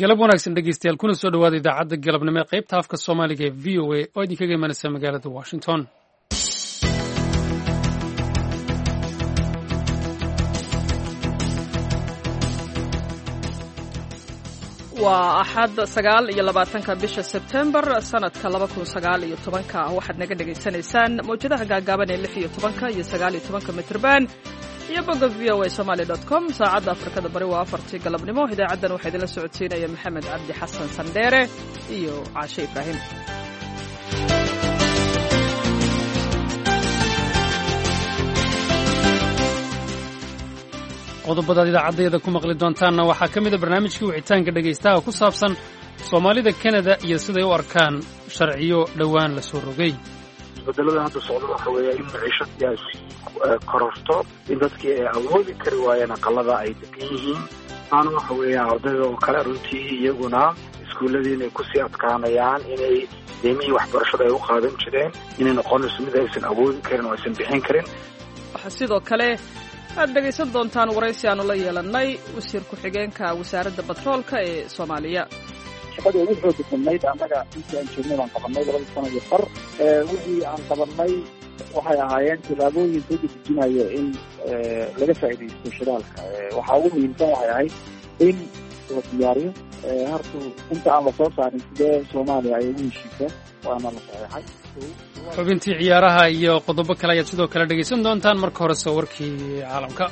galab wanaagsan dhegeystayaal kuna soo dhawaada idaacadda galabnimo ee qaybta afka soomaaliga ee v o a oo idinkaga imanaysa magaalada washington. waa axad 9 bisha sebtembar sanadka 2019 waxaad naga dhegaysanaysaan mawjadaha gaagaaban ee 16 iyo 19 mitrban iyo bogga voa somali.com. saacadda afrikada bari waa 4 galabnimo. idaacaddan waxaa idinla socodsiinaya maxamed cabdi xasan sandheere iyo caashe ibraahim. qodobadaad idaacaddayada ku maqli doontaanna waxaa ka mid a barnaamijkii wicitaanka dhegaystaha ku saabsan soomaalida kanada iyo siday u arkaan sharciyo dhowaan la soo rogay. isbedelada hadda socda waxa weeya in maciishada sii kororto, in dadkii ay awoodi kari waayeen aqalada ay degan yihiin. taana waxa weeya ardayda oo kale runtii iyaguna iskuulladii inay kusii adkaanayaan, inay deemihii waxbarashada ay u qaadan jireen inay noqonayso mid aysan awoodi karin oo aysan bixin karin. waxaa sidoo kale aad dhegaysan doontaan waraysi aanu la yeelannay wasiir ku-xigeenka wasaaradda batroolka ee Soomaaliya. shaqada ugu xooga badnayd annaga intii aan joognay baan qabanay 2 sano iyo bar. wixii aan qabanay waxay ahaayeen tillaabooyin soo dejinayo in laga faa'iidaysto shidaalka. waxaa ugu muhiimsan waxay ahayd in la diyaariyo harta inta aan la soo saarin sidee Soomaaliya ay ugu heshiisa waana la saxeexay. xubintii ciyaaraha iyo qodobo kale ayaad sidoo kale dhegaysan doontaan. marka horese warkii caalamka.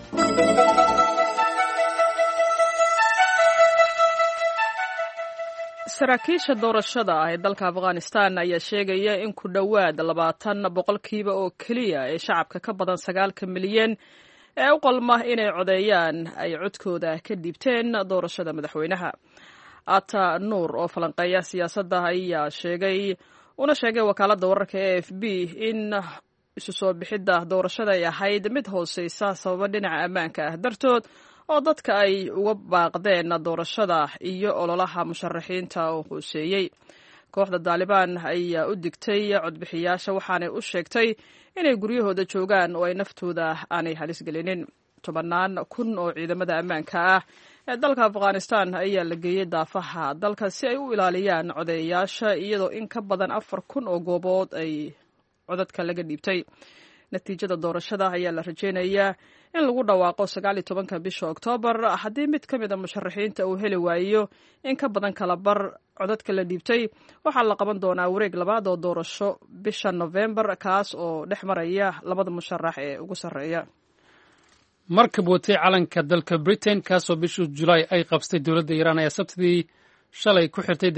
saraakiisha doorashada ee dalka Afghanistan ayaa sheegaya in ku dhowaad 20% oo keliya ee shacabka ka badan 9 milyan ee u qalma inay codeeyaan ay codkooda ka dhiibteen doorashada madaxweynaha. Ata Nuur oo falanqeeya siyaasadda ayaa sheegay wakaaladda wararka ee AFP in isu soo bixidda doorashada ay ahayd mid hooseysa sababo dhinaca ammaanka ah dartood oo dadka ay uga baaqdeen doorashada iyo ololaha musharaxiinta oo hooseeyey. kooxda Taliban ayaa u digtay codbixiyaasha waxaanay u sheegtay inay guryahooda joogaan oo ay naftooda aanay halis gelinin. 10 kun oo ciidamada ammaanka ah ee dalka Afghanistan ayaa la geeyay daafaha dalka si ay u ilaaliyaan codeeyaasha iyadoo in ka badan 4 kun oo goobood ay codadka laga dhiibtay. natiijada doorashada ayaa la rajeynayaa in lagu dhawaaqo 19 bisha Oktoobar haddii mid ka mid ah musharaxiinta uu heli waayo in ka badan kala bar codadka la dhiibtay. waxaa la qaban doonaa wareeg labaad oo doorasho bisha November kaas oo dhex maraya labada musharax ee ugu sarreeya. markab watay calanka dalka Britain kaasoo bishii Julaay ay qabstay dowladda Iiraan ayaa sabtidii shalay ku xirtay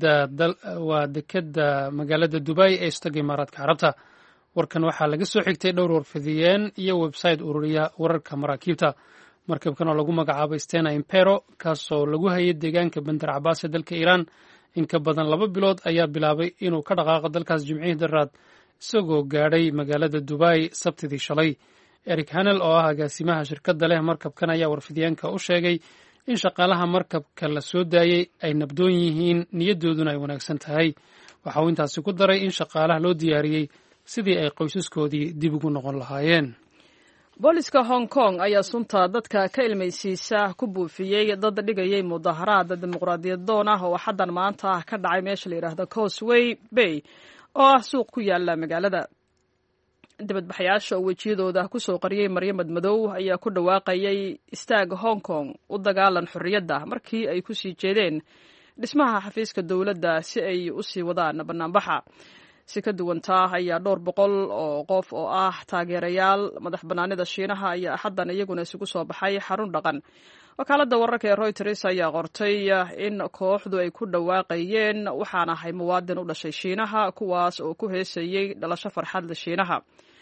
dekedda magaalada Dubai ee istaga Imaaraadka Carabta. warkan waxaa laga soo xigtay dhowr warfidiyeen iyo website ururiya wararka maraakiibta. markabkan oo lagu magacaabay Stena Impero kaasoo lagu hayay deegaanka Bandar Cabbaas ee dalka Iiraan in ka badan 2 bilood ayaa bilaabay inuu ka dhaqaaqo dalkaas Jimcihii daraad isagoo gaadhay magaalada Dubai sabtidii shalay. Eric Hanel oo ah agaasimaha shirkadda leh markabkan ayaa warfidiyeenka u sheegay in shaqaalaha markabka la soo daayay ay nabdoon yihiin, niyadooduna ay wanaagsan tahay. waxa uu intaasi ku daray in shaqaalaha loo diyaariyey sidii ay qoysaskoodii dib ugu noqon lahaayeen. booliska Hong Kong ayaa sunta dadka ka ilmaysiisa ku buufiyey dad dhigayay mudaharaad dimuqraadiyad doon ah oo xaddan maanta ka dhacay meesha la yiraahdo Causeway Bay oo ah suuq ku yaala magaalada. dibadbaxayaasha oo wejiyadooda ku soo qariyay Maryamad Madow ayaa ku dhawaaqayay istaag Hong Kong u dagaalan xorriyadda markii ay ku sii jeedeen dhismaha xafiiska dowladda si ay u sii wadaan banaanbaxa. si ka duwantaa ayaa dhowr boqol oo qof oo ah taageerayaal madax bannaanida Shiinaha ayaa xaddan iyaguna isugu soo baxay xarun dhaqan. wakaaladda wararka ee Reuters ayaa qortay in kooxdu ay ku dhawaaqayeen waxaan ahay muwaadin u dhashay Shiinaha, kuwaas oo ku heesayay dhalasho farxad leh Shiinaha.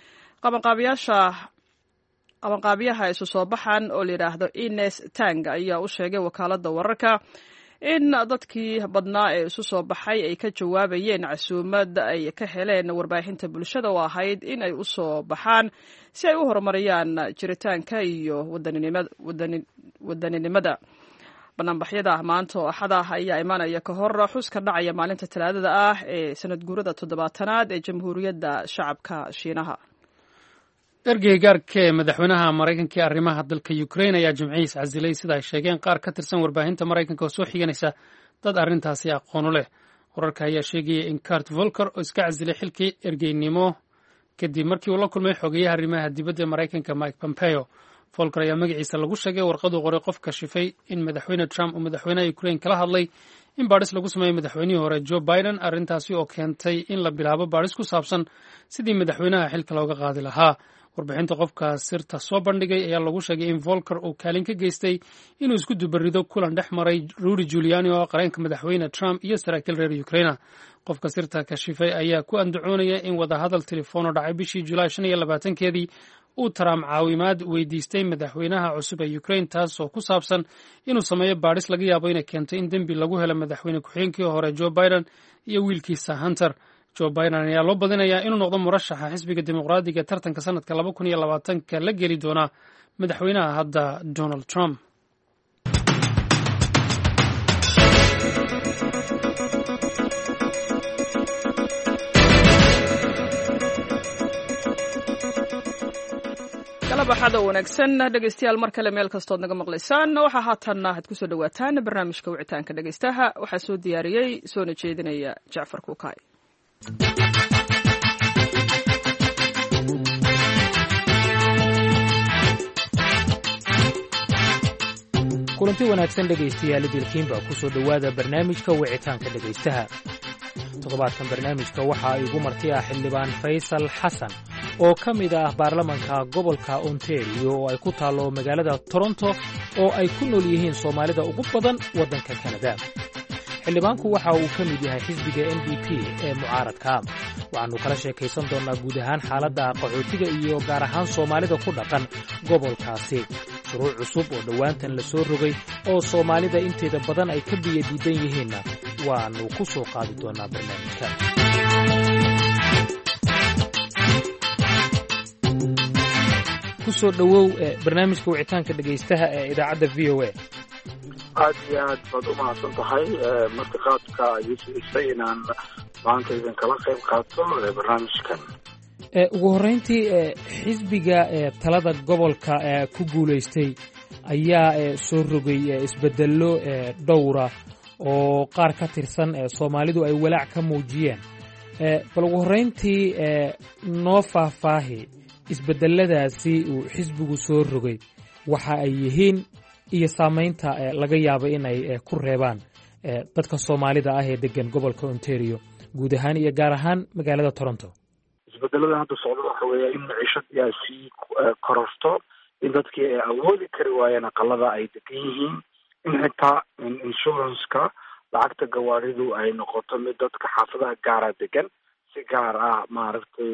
qabanqaabiyaha isu soo baxan oo la yidhaahdo Ines Tang ayaa u sheegay wakaaladda wararka in dadkii badnaa ee isu soo baxay ay ka jawaabayeen casuumad ay ka heleen warbaahinta bulshada oo ahayd in ay u soo baxaan si ay u horumariyaan jiritaanka iyo wadaninimada. banaanbaxyada maanta oo axada ayaa imaanaya ka hor xuska dhacaya maalinta Talaadada ah ee sanad guurada 7aad ee Jamhuuriyadda Shacabka Shiinaha. ergeygaarka ee madaxweynaha maraykanka ee arrimaha dalka ukraine ayaa jimcihiis casilay sida ay sheegeen qaar ka tirsan warbaahinta maraykanka oo soo xiganaysa dad arrintaasi aqoonu leh. wararka ayaa sheegaya in Kurt Volker oo iska casilay xilkii ergeynimo kadib markii uu la kulmay xogeyaha arrimaha dibadda ee maraykanka Mike Pompeo. Volker ayaa magaciisa lagu sheegay warqad uu qoray qof kashifay in madaxweyne Trump uu madaxweynaha Ukraine kala hadlay in baadhis lagu sameeyo madaxweynihii hore Joe Biden, arrintaasi oo keentay in la bilaabo baadhis ku saabsan sidii madaxweynaha xilka looga qaadi lahaa. warbixinta qofka sirta soo bandhigay ayaa lagu sheegay in Volker uu kaalin ka geystay inuu isku dubarido kulan dhex maray Rudy Giuliani oo qareenka madaxweyne Trump iyo saraakiil reer Ukraine. qofka sirta kashifay ayaa ku andacoonaya in wadahadal telefoon oo dhacay bishii July 25-keedii uu Trump caawimaad weydiistay madaxweynaha cusub ee Ukraine, taas oo ku saabsan inuu sameeyo baadhis laga yaabo inay keento in dembi lagu helo madaxweyne ku-xigeenkii hore Joe Biden iyo wiilkiisa Hunter. Joe Biden ayaa loo badinayaa inuu noqdo murashaxa xisbiga dimuqraadiga tartanka sanadka 2020 la geli doona madaxweynaha hadda Donald Trump. baxada wanaagsan dhegeystayaal mar kale meel kastood naga maqlaysaan waxaa haatan aad ku soo dhawaataan barnaamijka wicitaanka dhegeystaha waxaa soo diyaariyey soona jeedinaya Jacfar Kuukay. kulanti wanaagsan dhegeystayaal dilkiinba ku soo dhawaada barnaamijka wicitaanka dhegeystaha. toddobaadkan barnaamijka waxaa igu marti ah xildhibaan Faysal Xasan oo ka mid ah baarlamanka gobolka Ontario oo ay ku taalo magaalada Toronto oo ay ku nool yihiin Soomaalida ugu badan waddanka Canada. xildhibaanku waxa uu ka mid yahay xisbiga NDP ee mucaaradka. waxaanu kala sheekaysan doonaa guud ahaan xaaladda qaxootiga iyo gaar ahaan Soomaalida ku dhaqan gobolkaasi. shuruuc cusub oo dhowaantan la soo rogay oo Soomaalida inteeda badan ay ka biyo diidan yihiinna waanu ku soo qaadi doonaa barnaamijka. kusoo dhawow barnaamijka wicitaanka dhegeystaha ee idaacadda VOA. aad iyo aad baad u mahadsan tahay martiqaadka isay inaan maanta idin kala qayb qaato barnaamijkan. ugu horreyntii xisbiga talada gobolka ku guulaystay ayaa soo rogay isbeddello dhowra oo qaar ka tirsan Soomaalidu ay walaac ka muujiyeen. bal ugu horreyntii noo faahfaahi isbedeladaasi uu xisbigu soo rogay waxa ay yihiin iyo saamaynta laga yaabo inay ku reebaan dadka Soomaalida ah ee degan gobolka Ontario guud ahaan iyo gaar ahaan magaalada Toronto. isbedelada hadda socda waxa weeye in maciishada sii kororto, in dadkii ay awoodi kari waayeen aqalada ay degan yihiin, in xitaa insurance-ka lacagta gawaaridu ay noqoto mid dadka xaafadaha gaara degan si gaar ah maaragtay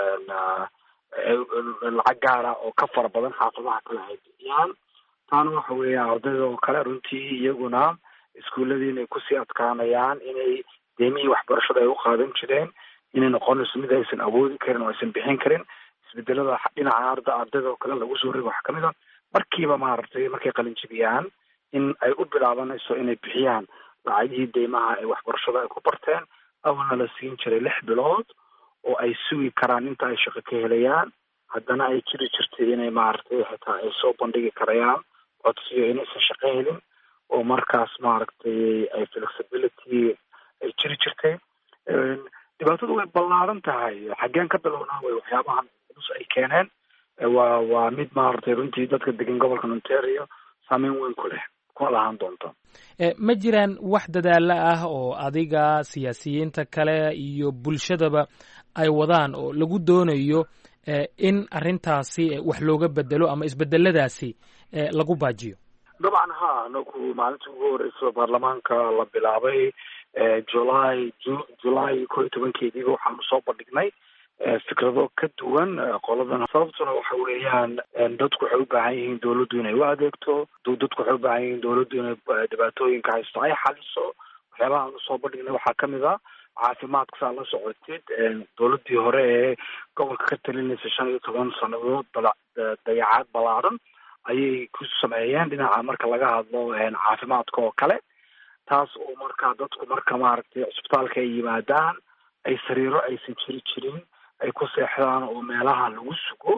lacag gaara oo ka fara badan xaafadaha kale ay bixiyaan. taana waxa weeye ardayda oo kale runtii iyaguna iskuuladii inay kusii adkaanayaan inay deemihii waxbarashada ay u qaadan jireen inay noqonayso mid aysan awoodi karin oo aysan bixin karin. isbedelada dhinaca ardayda oo kale lagu soo rigo waxaa kamid a markiiba maaragtay markay qalin jebiyaan in ay u bilaabanayso inay bixiyaan lacagihii deymaha ee waxbarashada ay ku barteen. awalna la siin jiray 6 bilood oo ay sugi karaan inta ay shaqo ka helayaan, haddana ay jiri jirtay inay maaragtay xitaa ay soo bandhigi karayaan codsiyo inaysan shaqo helin oo markaas maaragtay ay flexibility ay jiri jirtay. dhibaatadu way ballaaran tahay. xaggeen ka bilownaa way waxyaabahan culus ay keeneen waa mid maaragtay runtii dadka degan gobolka Ontario saameyn weyn ku leh kuna lahaan doonto. ma jiraan wax dadaalo ah oo adiga siyaasiyiinta kale iyo bulshadaba ay wadaan oo lagu doonayo in arrintaasi wax looga bedelo ama isbedeladaasi lagu baajiyo? dabcan ha anagu maalintii ugu horreysay baarlamaanka la bilaabay July 11-keediiba waxaanu soo bandhignay fikrado ka duwan qoladan. sababtuna waxa weeyaan dadku waxay u baahan yihiin dawladdu inay u adeegto, dadku waxay u baahan yihiin dawladdu inay dhibaatooyinka haysto ay xaliso. waxyaabaha aanu soo bandhignay waxaa kamid a caafimaadka saa la socotid. dawladdii hore ee gobolka ka talinaysa 15 sannadood dayacaad ballaaran ayay ku sameeyeen dhinaca marka laga hadlo caafimaadka oo kale, taas oo markaa dadku marka maaragtay cusbitaalka ay yimaadaan ay sariiro aysan jiri jirin ay ku seexdaan oo meelaha lagu sugo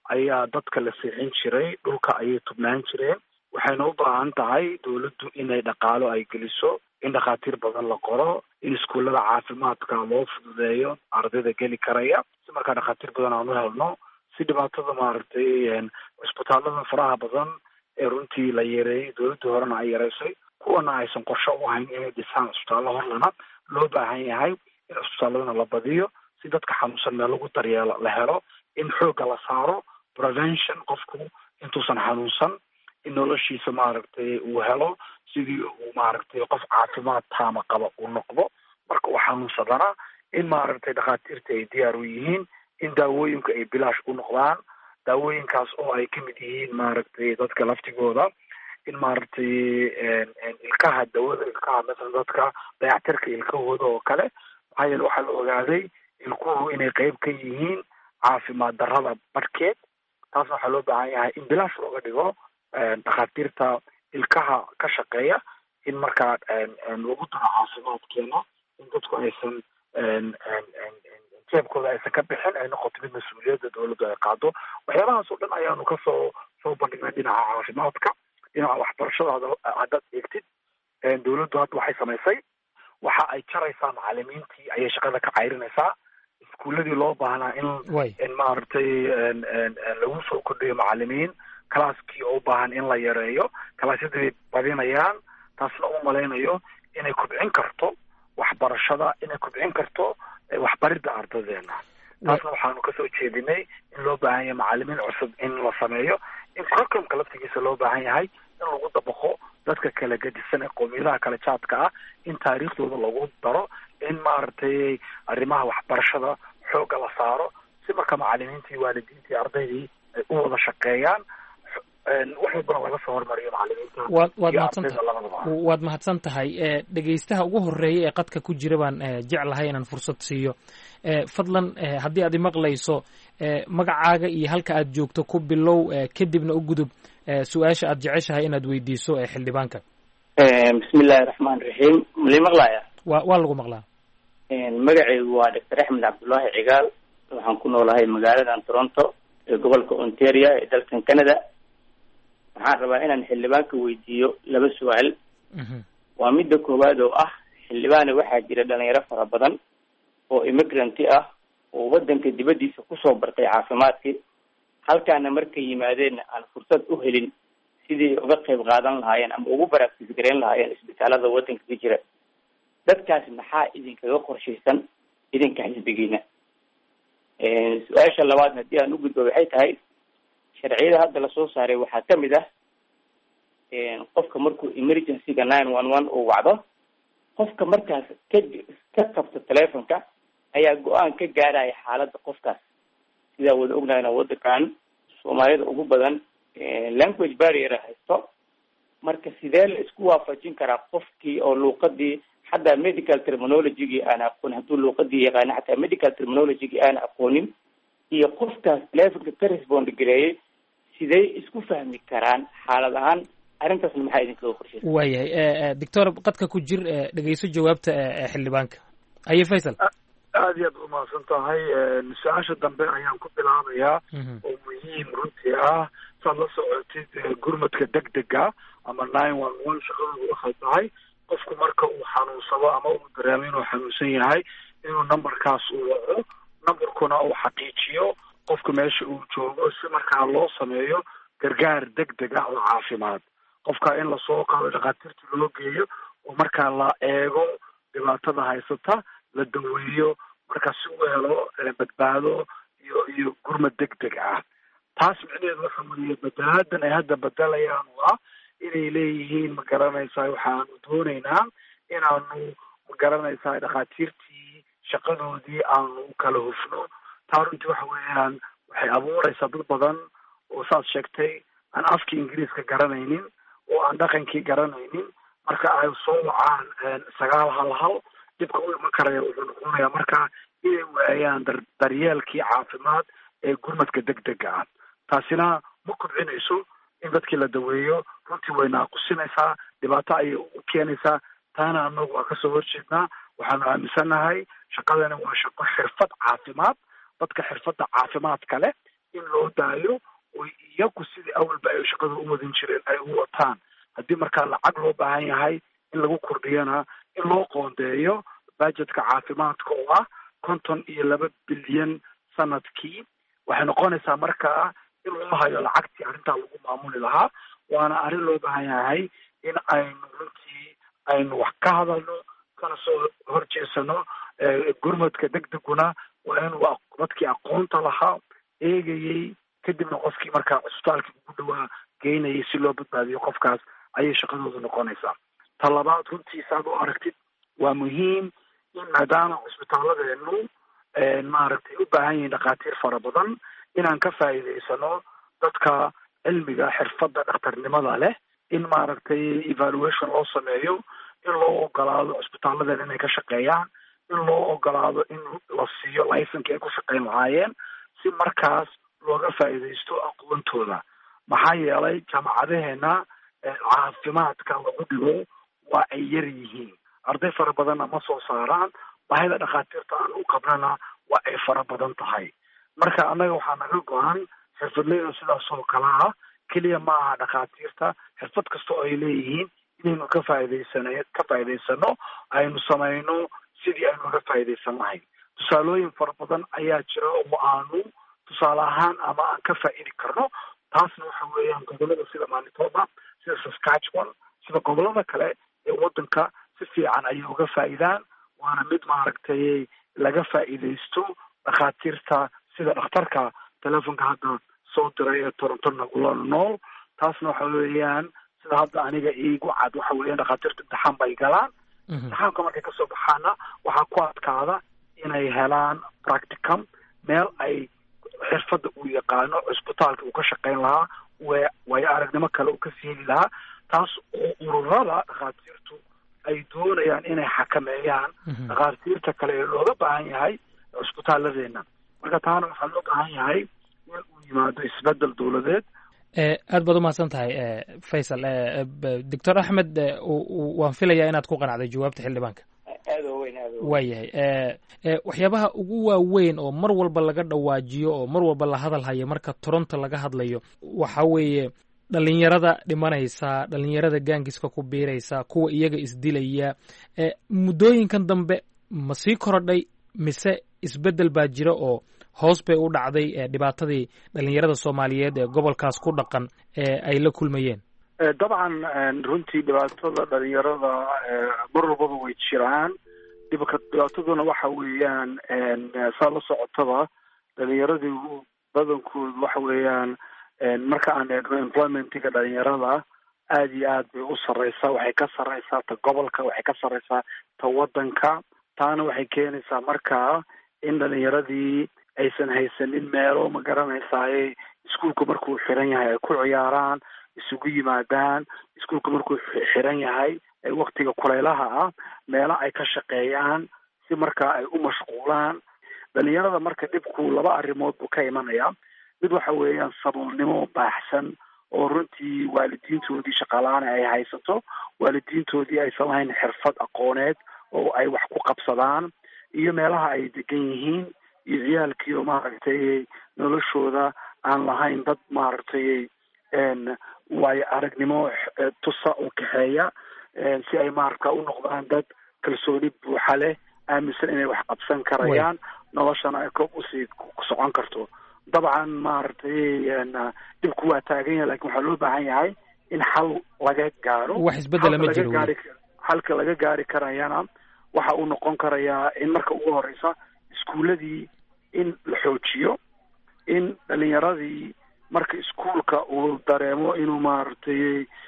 ayaa dadka la seexin jiray, dhulka ayay tubnaan jireen. waxayna u baahan tahay dawladdu inay dhaqaalo ay geliso, in dhakhaatiir badan la qoro, in iskuullada caafimaadka loo fududeeyo ardayda geli karaya, si markaa dhakhaatiir badan aan u helno, si dhibaatada maaragtay cisbitaalada faraha badan ee runtii la yareeyey, dawladdii horena ay yareysay, kuwana aysan qorsho u ahayn inay dhisaan cisbitaallo horlana loo baahan yahay in cisbitaalladana la badiyo, si dadka xanuunsan meel lagu daryeelo la helo, in xoogga la saaro prevention, qofku intuusan xanuunsan in noloshiisa maaragtay uu helo sidii uu maaragtay qof caafimaad taama qaba uu noqdo. marka uu xanuunsadana in maaragtay dhakhaatiirta ay diyaar u yihiin in daawooyinka ay bilaash u noqdaan, daawooyinkaas oo ay kamid yihiin maaragtay dadka laftigooda, in maaragtay ilkaha dawada ilkaha masalan dadka dayactirka ilkahooda oo kale, maxaa yeele waxaa la ogaaday ilkuhu inay qeyb ka yihiin caafimaad darrada barhkeed. taasna waxaa loo baahan yahay in bilaash looga dhigo dhakhaatiirta ilkaha ka shaqeeya, in markaa lagu daro caafimaadkeena, in dadku aysan jeebkooda aysan ka bixin, ay noqoto mid mas-uuliyadda dawladdu ay qaado. waxyaabahaas oo dhan ayaanu kasoo bandhignay dhinaca caafimaadka. dhinaca waxbarashada haddaad eegtid, dawladdu hadda waxay samaysay, waxa ay jaraysaa macalimiintii ayay shaqada ka cayrinaysaa. iskuuladii loo baahnaa in maaragtay lagu soo kordhiyo macalimiin, kalaaskii oo u baahan in la yareeyo, kalaasyadii bay badinayaan. taasna u malaynayo inay kobcin karto waxbarashada, inay kobcin karto waxbaridda ardadeena. taasna waxaanu kasoo jeedinay in loo baahan yahay macalimiin cusub in la sameeyo, in curriculumka laftigiisa loo baahan yahay in lagu dabaqo dadka kala gedisan ee qowmiyadaha kala jaadka ah, in taariikhdooda lagu daro, in maaragtay arrimaha waxbarashada xoogga la saaro, si marka macalimiintii, waalidiintii, ardaydii ay u wada shaqeeyaan, wax walbana laga soo hormariyo macalimiinta. waad mahadsan tahay. dhegaystaha ugu horeeya ee qadka ku jira baan jeclahay inaan fursad siiyo. fadlan haddii aad imaqlayso, magacaaga iyo halka aad joogto ku bilow, kadibna u gudub su-aasha aad jeceshahay inaad weydiiso xildhibaanka. bismillahi raxmaan raxiim. malii maqlaya? waa lagu maqlaa. magacaygu waa doctor axmed cabdullaahi cigaal. waxaan ku noolahay magaaladan Toronto ee gobolka Ontario ee dalkan Canada. waxaan rabaa inaan xildhibaanka weydiiyo laba su-aal. waa midda koowaad oo ah, xildhibaane waxaa jira dhalinyaro fara badan oo immigrant ah oo wadanka dibadiisa kusoo bartay caafimaadkii, halkaana markay yimaadeen aan fursad u helin sidii uga qayb qaadan lahaayeen ama ugu baraagtis gareyn lahaayeen isbitaalada wadanka ka jira. dadkaas maxaa idinkaga qorshaysan idinka xisbigiina? su-aasha labaadna haddii aan u gudbo waxay tahay, sharciyada hadda lasoo saaray waxaa kamid ah qofka markuu emergency-ga 911 uu wacdo, qofka markaas ka qabta telefonka ayaa go-aan ka gaaraya xaaladda qofkaas. sidaa wada ognahayna wadankan soomaalida ugu badan language barrier haysto, marka sidee la isku waafajin karaa qofkii oo luuqadii xataa medical terminology-gii aan aqoonin, hadduu luuqadii yaqaana xataa medical terminology-gii aan aqoonin, iyo qofkaas telefonka ka respond gareeyay, sidee isku fahmi karaan xaalad ahaan? arrintaasna maxaa idinkaga qorshaysa? waayahay doctor, qadka ku jir, dhegeyso jawaabta xildhibaanka. haye Faysal. aad iyo aad umahadsan tahay. su-aasha dambe ayaan ku bilaabayaa oo muhiim runtii ah. saad la socotid gurmadka degdega ama 911 shaqadoodu waxay tahay qofku marka uu xanuunsado ama uu dareemo inuu xanuunsan yahay inuu numberkaas uu waco, numberkuna uu xaqiijiyo qofka meesha uu joogo, si markaa loo sameeyo gargaar degdeg ah oo caafimaad. qofka in lasoo qaado dhakhaatiirta loo geeyo oo markaa la eego dhibaatada haysata, la daweeyo, markaa si uu helo badbaado iyo gurmad degdeg ah. taas micnaheedu waxa weeye badalaadan ay hadda bedelayaan waa inay leeyihiin magaranaysaa, waxaanu doonaynaa inaanu magaranaysaa dhakhaatiirtii shaqadoodii aanu kala hufno. taa runtii waxa weeyaan waxay abuuraysaa dad badan oo saad sheegtay aan afkii ingiriiska garanaynin, oo aan dhaqankii garanaynin, marka ay soo wacaan 911 dhibka u iman karaya wuxuu noqonayaa markaa inay waayaan daryeelkii caafimaad ee gurmadka degdega ah. taasina ma kobcinayso in dadkii la daweeyo, runtii way naaqusinaysaa, dhibaato ayay u keenaysaa. taana anagu waa kasoo horjeednaa. waxaanu aaminsanahay shaqadani waa shaqo xirfad caafimaad. dadka xirfadda caafimaadka leh in loo daayo oo iyagu sidii awalba ay shaqada u wadin jireen ay u wataan. haddii markaa lacag loo baahan yahay in lagu kordhiyana in loo qoondeeyo budgetka caafimaadka oo ah 52 bilyan sanadkii. waxay noqonaysaa markaa in loo hayo lacagtii arrintaa lagu maamuli lahaa. waana arrin loo baahan yahay in aynu runtii aynu wax ka hadalno kana soo horjeesano. gurmadka degdeguna waa inuu dadkii aqoonta lahaa eegayey kadibna qofkii markaa cusbitaalkii ugu dhawaa geynayay si loo badbaadiyo qofkaas ayay shaqadoodu noqonaysaa. talabaad runtii saad u aragtid waa muhiim in maadaama cusbitaalladeenu maaragtay u baahan yihiin dhakhaatiir fara badan inaan ka faa'iidaysano dadka cilmiga xirfadda dhakhtarnimada leh in maaragtay evaluation loo sameeyo in loo ogolaado cusbitaalladeena inay ka shaqeeyaan in loo ogolaado in la siiyo laysanki ay ku shaqeyn lahaayeen si markaas looga faa'iidaysto aqoontooda. maxaa yeelay jaamacadaheena caafimaadka lagu dhigo waa ay yar yihiin, arday fara badanna ma soo saaraan, baahida dhakhaatiirta aan u qabnana waa ay fara badan tahay. marka annaga waxaa naga go-an xirfadleyda sidaas oo kale ah keliya ma aha dhakhaatiirta, xirfad kasta oo ay leeyihiin inaynu ka faa'iidaysano aynu samayno sidii aynu ka faa'iidaysan lahayn. tusaalooyin fara badan ayaa jira oo aanu tusaale ahaan ama aan ka faa'idi karno. taasna waxa weeyaan gobolada sida Manitoba, sida Saskatchewan, sida gobolada kale ee wadanka si fiican ayay uga faa'iidaan. waana mid maaragtay laga faa'iidaysto dhakhaatiirta sida dhakhtarka telefonka hadda soo diray ee Toronto nagula nool. taasna waxa weeyaan sida hadda aniga iigu cad waxa weeyaan dhakhaatiirta imtixaan bay galaan. imtixaanka markay kasoo baxaana waxaa ku adkaada inay helaan practicum meel ay xirfadda uu yaqaano cusbitaalka uu ka shaqeyn lahaa waayo aragnimo kale uu ka siini lahaa. taas oo ururada dhakhaatiirtu ay doonayaan inay xakameeyaan dhakhaatiirta kale ee looga baahan yahay cusbitaalladeena. marka taana waxaa loo baahan yahay in uu yimaado isbedel dowladeed. aad baad umahadsan tahay Faysal. doctor Axmed waan filayaa inaad ku qanacday jawaabta xildhibaanka. waayahay waxyaabaha ugu waaweyn oo mar walba laga dhawaajiyo oo mar walba la hadal hayo marka Toronto laga hadlayo waxa weeye dhalinyarada dhimanaysa, dhalinyarada gaangiska ku biiraysa, kuwa iyaga isdilaya. muddooyinkan dambe ma sii korodhay mise isbedel baa jira oo hoos bay u dhacday dhibaatadii dhalinyarada Soomaaliyeed ee gobolkaas ku dhaqan ay la kulmayeen? dabcan runtii dhibaatada dhalinyarada mar walbaba way jiraan. dhibaataduna waxa weeyaan saa la socotaba dhalinyaradii badankoodu waxa weeyaan marka aan eegno employmentiga dhalinyarada aad iyo aad bay u sarreysaa. waxay ka sarreysaa ta gobolka, waxay ka sarreysaa ta wadanka. taana waxay keenaysaa markaa in dhalinyaradii aysan haysanin meelo ma garanaysaay iskuulka markuu xiran yahay ay ku ciyaaraan, isugu yimaadaan. iskuulka markuu xiran yahay waktiga kulaylaha ah meelo ay ka shaqeeyaan si markaa ay u mashquulaan. dhalinyarada marka dhibku laba arrimood buu ka imanaya. mid waxa weeyaan saboolnimo baaxsan oo runtii waalidiintoodii shaqaalaana ay haysato, waalidiintoodii aysan lahayn xirfad aqooneed oo ay wax ku qabsadaan, iyo meelaha ay degan yihiin, iyo ciyaalkii oo maaragtay noloshooda aan lahayn dad maaragtay waayo aragnimo tusa oo kaxeeya si ay maaragta u noqdaan dad kalsooni buuxa leh, aaminsan inay wax qabsan karayaan, noloshana ay koob usii socon karto. dabcan maaragtay dhibku waa taagan yahay, lakin waxaa loo baahan yahay in xal laga gaaro. wax isbedela ma jiro. xalka laga gaari karayana waxa uu noqon karayaa in marka ugu horeysa iskuuladii in la xoojiyo, in dhalinyaradii marka iskuulka uu dareemo inuu maaragtay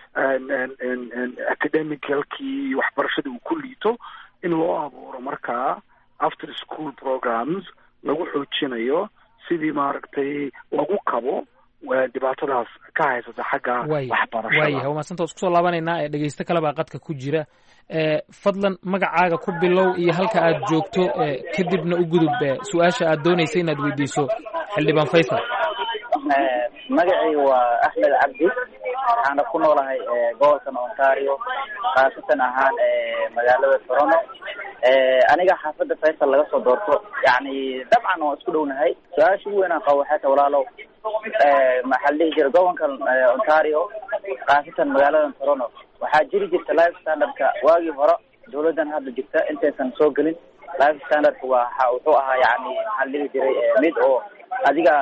academicalkii waxbarashadii uu ku liito, in loo abuuro markaa after school programs lagu xoojinayo sidii maaragtay lagu kabo dhibaatadaas ka haysata xagga waxbarashada. waayahay umadsanta isku soo laabanaynaa. dhegeysto kale baa qadka ku jira. fadlan magacaaga ku bilow iyo halka aad joogto, kadibna u gudub su-aasha aad doonaysa inaad weydiiso xildhibaan Faysal. magacayga waa Axmed Cabdi, waxaana ku noolahay gobolkan Ontario, khaasatan ahaan magaalada Toronto. aniga xaafadda Faysal laga soo doorto, yani dabcan waan isku dhownahay. su-aasha ugu weyn aan qabo waxay tahay walaalow, maxaa la dhihi jira gobolkan Ontario khaasatan magaalada Toronto waxaa jiri jirta life standardka waagii hore dawladan hadda jirta intaysan soo gelin life standardka wuxuu ahaa yani maxaa la dhihi jiray mid oo adiga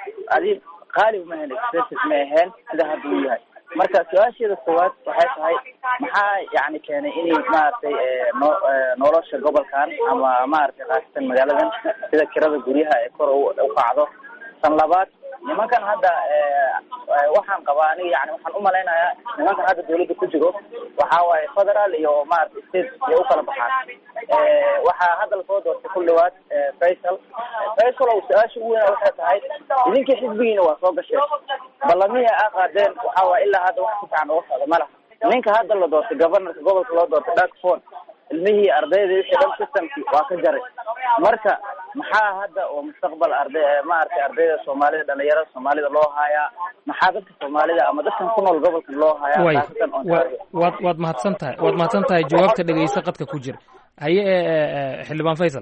qaali ma ahayn expensive ma ahayn sida hadda uu yahay marka su-aasheeda koowaad waxay tahay maxaa yani keenay inay maaragtay nolosha gobolkan ama maaragtay khaasatan magaaladan sida kirada guryaha ee kor u kacdo tan labaad nimankan hadda waxaan qabaa aniga yani waxaan u malaynayaa nimankan hadda dawladda ku jiro waxa waaye federal iyo maaragtay state iyo u kala baxaan waxaa hadda lasoo doortay ku dhawaad Faisal oo su-aasha ugu weyn waxay tahay idinkii xisbigiina waa soo gasheen ballamihii aa qaadeen waxa waaye ilaa hadda wax si fiican uga socda ma laha ninka hadda la doortay governorka gobolka loo doortay Darkford ilmihii ardayda wixii dhan systemkii waa ka jaray marka maxaa hadda oo mustaqbal maaragtay ardayda Soomaalida dhalinyarada Soomaalida loo hayaa maxaa dadka Soomaalida ama dadkan ku nool gobolkan loo hayaa waad mahadsan tahay jawaabta dhageysa qadka ku jira haye xildhibaan Faisal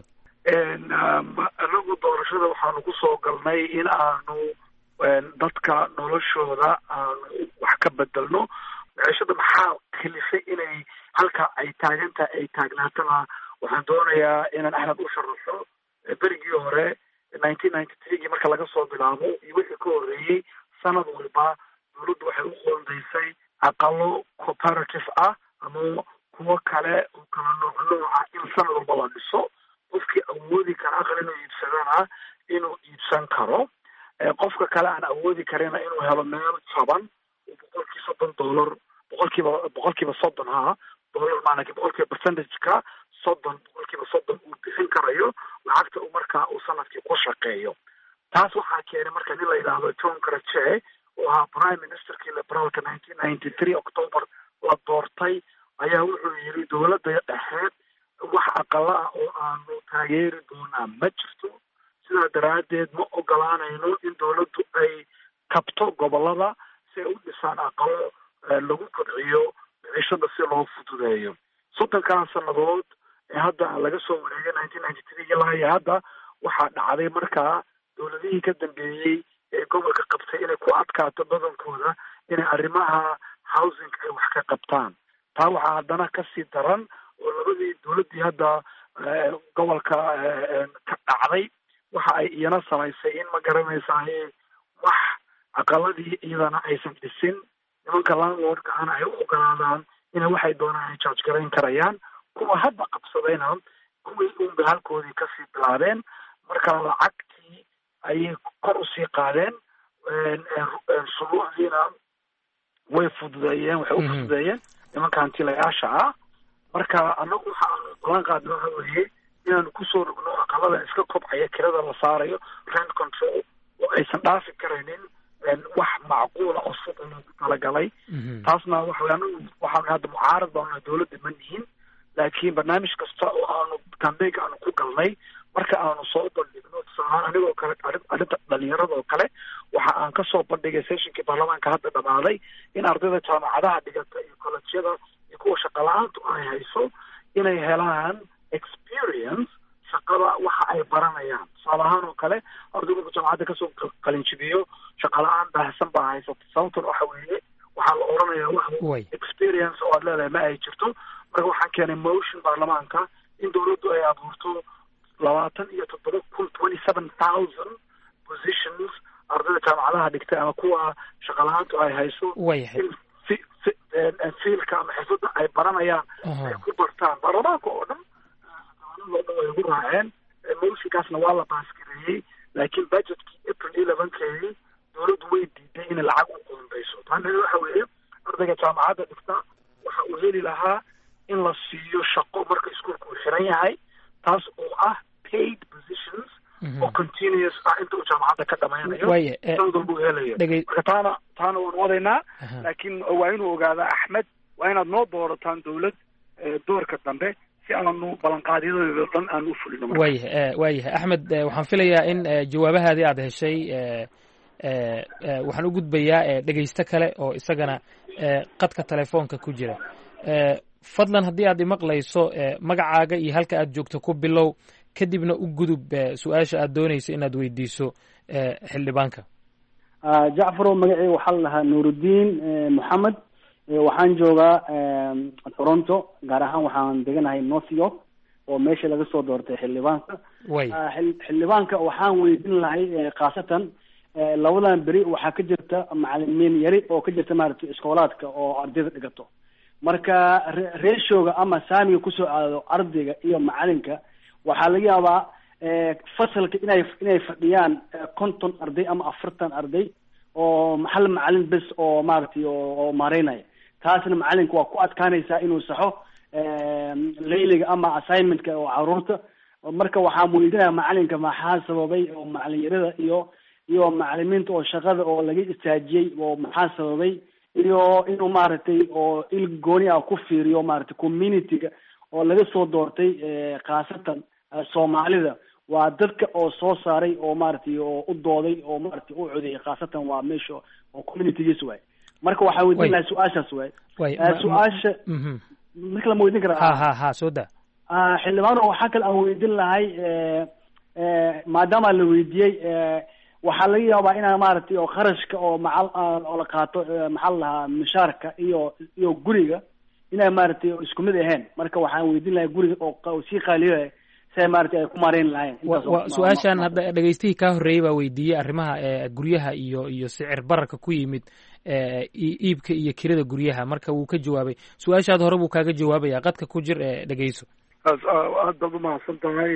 anagu doorashada waxaanu ku soo galnay in aanu dadka noloshooda aanu wax ka bedelno maciishada maxaa khilifay inay halka ay taagantahay ay taagnaatana waxaan doonayaa inaan Axmed u sharaxo berigii hore 1993 marka laga soo bilaabo iyo wixii ka horeeyay sanad walba dawladdu waxay u qoondaysay aqalo cooperative ah ama kuwa kale oo kala nooca in sanad walba la dhiso qofkii awoodi kara aqal inuu iibsadana inuu iibsan karo qofka kale aan awoodi karina inuu helo meel jaban $30 boqolkiiba 30 dollar maanaki boqolkiiba percentage-ka 30% uu bixin karayo lacagta uu markaa uu sanadkii ku shaqeeyo taas waxaa keenay marka nin la yidhaahdo John Carter oo ahaa prime ministerkii liberaalka 1993 October la doortay ayaa wuxuu yiri dawladda dhexeed wax aqala ah oo aanu taageeri doonaa ma jirto sidaa daraadeed ma ogolaanayno in dawladdu ay kabto gobolada si ay u dhisaan aqalo lagu kobciyo maciishada si loo fududeeyo 30 sannadood ee hadda laga soo wareegay 1993 ilaa iyo hadda waxaa dhacday markaa dawladihii ka dambeeyey ee gobolka qabtay inay ku adkaato badankooda inay arrimaha housing ay wax ka qabtaan taa waxaa haddana kasii daran oo labadii dawladdii hadda gobolka ka dhacday waxa ay iyana samaysay in ma garanaysaa wax aqaladii iyadana aysan dhisin nimanka landlordka ana ay u ogolaadaan inay waxay doonaan ay charge garayn karayaan kuwa hadda qabsadayna kuwii unba halkoodii kasii bilaabeen marka lacagtii ayay kor usii qaadeen shuruucdiina way fududeeyeen waxay u fududeeyeen nimanka hantilayaasha ah marka anagu waxaanu balan qaadna waxa weeye inaanu kusoo rogno aqalada iska kobcaya kirada la saarayo rent control oo aysan dhaafi karaynin wax macquula oo sida loogu talagalay taasna waxaanu hadda mucaarad baana dawladda ma nihin laakiin barnaamij kasta oo aanu campaign aanu ku galnay marka aanu soo bandhigno tusaale anigoo kale arrinta dhalinyarada oo kale waxa aan kasoo bandhigay sessionkii baarlamaanka hadda dhamaaday in ardayda jaamacadaha dhigata iyo kolleejyada iyo kuwa shaqo la-aantu ay hayso inay helaan experience shaqada waxa ay baranayaan tusaale ahaan oo kale ardaygu markuu jaamacadda kasoo qalinjibiyo shaqo la-aan baahsan baa haysata sababtan waxa weeye waxaa la oranayaa wax experience oo aad leedahay ma ay jirto marka waxaan keenay motion baarlamaanka in dawladdu ay abuurto 27,000 positions ardayda jaamacadaha dhigtay ama kuwa shaqo la-aantu ay hayso in fiilka ama xirfada ay baranayaan ay ku bartaan baarlamaanka oo dhan way ugu raaceen motionkaasna waa la baasgareeyey laakiin budgetkii April 11 dawladdu way diiday in lacag u qoondayso taana waxa weeye ardayga jaamacadda dhigta waxa uu heli lahaa in la siiyo shaqo marka iskuulku xiran yahay taas oo ah paid positions oo continuous ah inta uu jaamacadda ka dhameynayo sanad walba uu helayo marka taana waan wadaynaa laakiin waa inuu ogaadaa Axmed waa inaad noo doorataan dawlad doorka dambe si aanu ballanqaadyadooda dhan aan u fulino waayahay Axmed waxaan filayaa in jawaabahaadii aad heshay waxaan u gudbayaa dhegeysto kale oo isagana qadka telefoonka ku jira fadlan haddii aad imaqlayso magacaaga iyo halka aad joogto ku bilow kadibna u gudub su-aasha aad doonayso inaad weydiiso xildhibaanka jacfarow magacii waxaa la dhahaa nuurudiin moxamed, waxaan joogaa toronto, gaar ahaan waxaan deganahay north york oo meesha laga soo doortay xildhibaanka. xildhibaanka waxaan weydiin lahay khaasatan labadan beri waxaa ka jirta macalimiin yari oo ka jirta maaragtay iskoolaadka oo ardayda dhigato, marka reeshooga ama saamiga kusoo aado ardayga iyo macalinka waxaa laga yaabaa fasalka inay fadhiyaan 50 arday ama 40 arday oo hal macalin bes oo maaragtay oo maareynaya. taasna macalinka waa ku adkaanaysaa inuu saxo layliga ama assignmentka oo caruurta. marka waxaan weydiinaya macalinka maxaa sababay oo macalinyarada iyo macalimiinta oo shaqada oo laga istaajiyey oo maxaa sababay, iyo inuu maaragtay oo il gooni ah ku fiiriyo maaragtay communityga oo laga soo doortay khaasatan soomaalida waa dadka oo soo saaray oo maaragtay oo u dooday oo maaragtay u codeeyay, khaasatan waa meesha oo communitygiis waay. marka waxaa weydiin lahay su-aashaas waay. su-aasha marka lama weydiin karaa ha soo da xildhibaan waxaa kale aan weydiin lahay maadaama la weydiiyey waxaa laga yaabaa inaa maaragtay oo kharashka oo oo la qaato maxaa la dhahaa mishaarka iyo guriga inay maaragtay isku mid ahayn. marka waxaan weydiin lahay guriga oo sii qaaliyo say maaragtay ay ku maareyn lahayn. su-aashan hadda dhegeystihii kaa horreeyey baa weydiiyey arrimaha guryaha iyo sicir bararka ku yimid iibka iyo kirada guryaha, marka wuu ka jawaabay. su-aashaad hore buu kaaga jawaabaya, qadka ku jir dhegeyso. aad baad umahadsan tahay.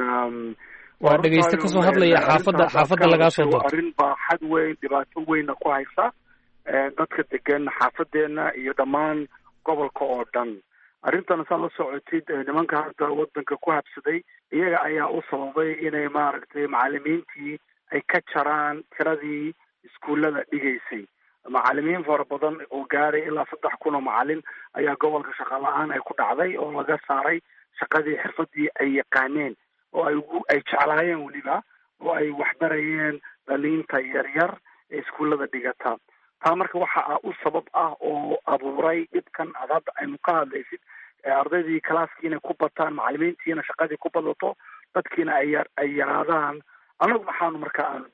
waa dhegeyste kasoo hadlaya xaafadda lagaa soo doorto. arrin baa xad weyn, dhibaato weynna ku haysa dadka degan xaafadeena iyo dhammaan gobolka oo dhan. arrintan saa la socotid nimanka hadda wadanka ku habsaday iyaga ayaa u sababay inay maaragtay macalimiintii ay ka jaraan tiradii iskuullada dhigaysay. macalimiin fara badan oo gaaray ilaa 3,000 oo macalin ayaa gobolka shaqa la-aan ay ku dhacday oo laga saaray shaqadii xirfadii ay yaqaaneen oo ay jeclaayeen weliba oo ay waxbarayeen dhaliinta yaryar ee iskuullada dhigata. taa marka waxa u sabab ah oo abuuray dhibkan aad hadda aynu ka hadlaysid, ardaydii kalaaskii inay ku bataan, macalimiintiina shaqadii ku badato, dadkiina ay yaraadaan. anagu waxaanu markaa aanu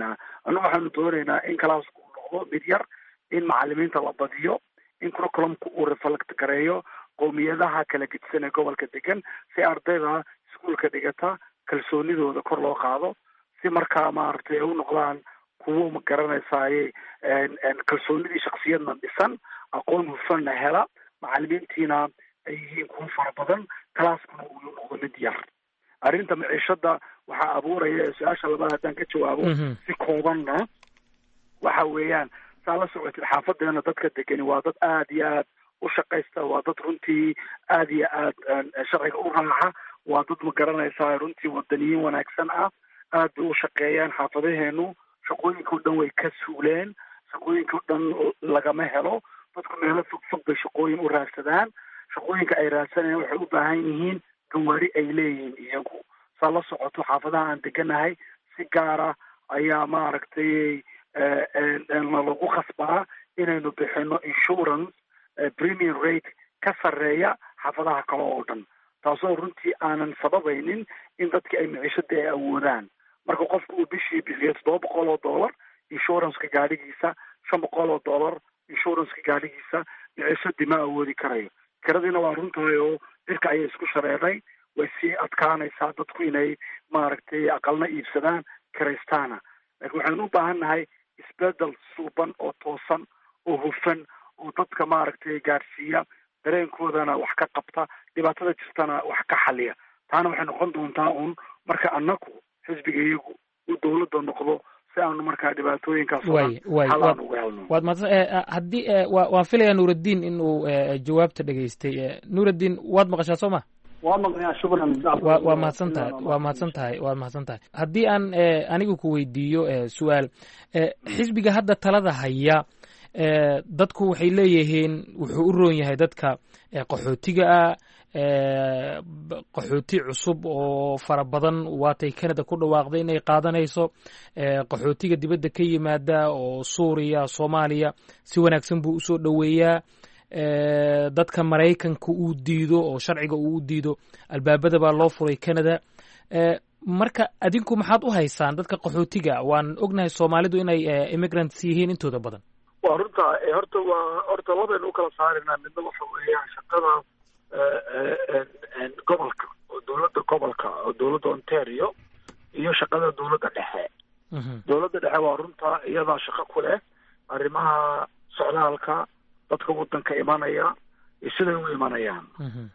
doonaynaa in kalaasku uu noqdo mid yar, in macalimiinta la badiyo, in curriculumka uu reflect gareeyo qowmiyadaha kala gedisan ee gobolka degan, si ardayda iskuulka dhigata kalsoonidooda kor loo qaado, si markaa maaragtay ay u noqdaan kuwo ma garanaysaay kalsoonidii shaksiyadna dhisan, aqoon hufanna hela, macalimiintiina ay yihiin kuwo fara badan, kalaaskuna uu noqdo mid yar. arrinta maciishada waxaa abuuraya su-aasha labaad haddaan ka jawaabo si koobanna waxa weeyaan saa la socotid xaafadeena dadka degani waa dad aad iyo aad u shaqaysta, waa dad runtii aad iyo aad sharciga u raaca, waa dad ma garanaysaa runtii wadaniyiin wanaagsan ah, aad bay u shaqeeyaan. xaafadaheenu shaqooyinka o dhan way ka suuleen, shaqooyinka o dhan lagama helo, dadku meelo fogfog bay shaqooyin u raadsadaan. shaqooyinka ay raadsanayaan waxay u baahan yihiin gawaari ay leeyihiin iyagu. saa la socoto xaafadaha aan deganahay si gaara ayaa maaragtay lagu khasbaa inaynu bixino insurance premium rate ka sarreeya xaafadaha kale oo dhan, taasoo runtii aanan sababaynin in dadki ay maciishada ay awoodaan. marka qofku uu bishii bixiyo $700 insuranceka gaadhigiisa, $500 insuranceka gaadhigiisa, maciishadii ma awoodi karayo. kiradiina waa runtahay oo dhirka ayay isku shareeray, way sii adkaanaysaa dadku inay maaragtay aqalna iibsadaan, kiraystaana. laakiin waxaynu u baahan nahay isbedel suuban oo toosan oo hufan oo dadka maaragtay gaadhsiiya, dareenkoodana wax ka qabta, dhibaatada jirtana wax ka xaliya. taana waxay noqon doontaa un marka anaku xisbiga iyagu uu dawladda noqdo, si aanu markaa dhibaatooyinkaas halaan uga helno. waad mahadsan. haddii waan filayaa nuuraddiin in uu jawaabta dhegaystay. nuuraddiin waad maqashaa soo ma? waa maqlayaa. shukran. waa mahadsan tahay. haddii aan anigu ku weydiiyo su-aal, xisbiga hadda talada haya dadku waxay leeyihiin wuxuu u roon yahay dadka qaxootiga ah, qaxooti cusub oo fara badan waatay Canada ku dhawaaqday inay qaadanayso, qaxootiga dibadda ka yimaada oo Suuriya, Soomaaliya si wanaagsan buu usoo dhoweeyaa. dadka Maraykanka uu diido oo sharciga uu diido, albaabada baa loo furay Canada. marka adinku maxaad u haysaan dadka qaxootiga? waan ognahay soomaalidu inay immigrants yihiin intooda badan. waa runta horta labaynu ukala saarina. midna waxa weeyaan shaqada gobolka oo dowladda Ontario iyo shaqada dowladda dhexe. dowladda dhexe waa runta iyadaa shaqo ku leh arrimaha socdaalka dadka wadanka imanaya iyo siday u imanayaan.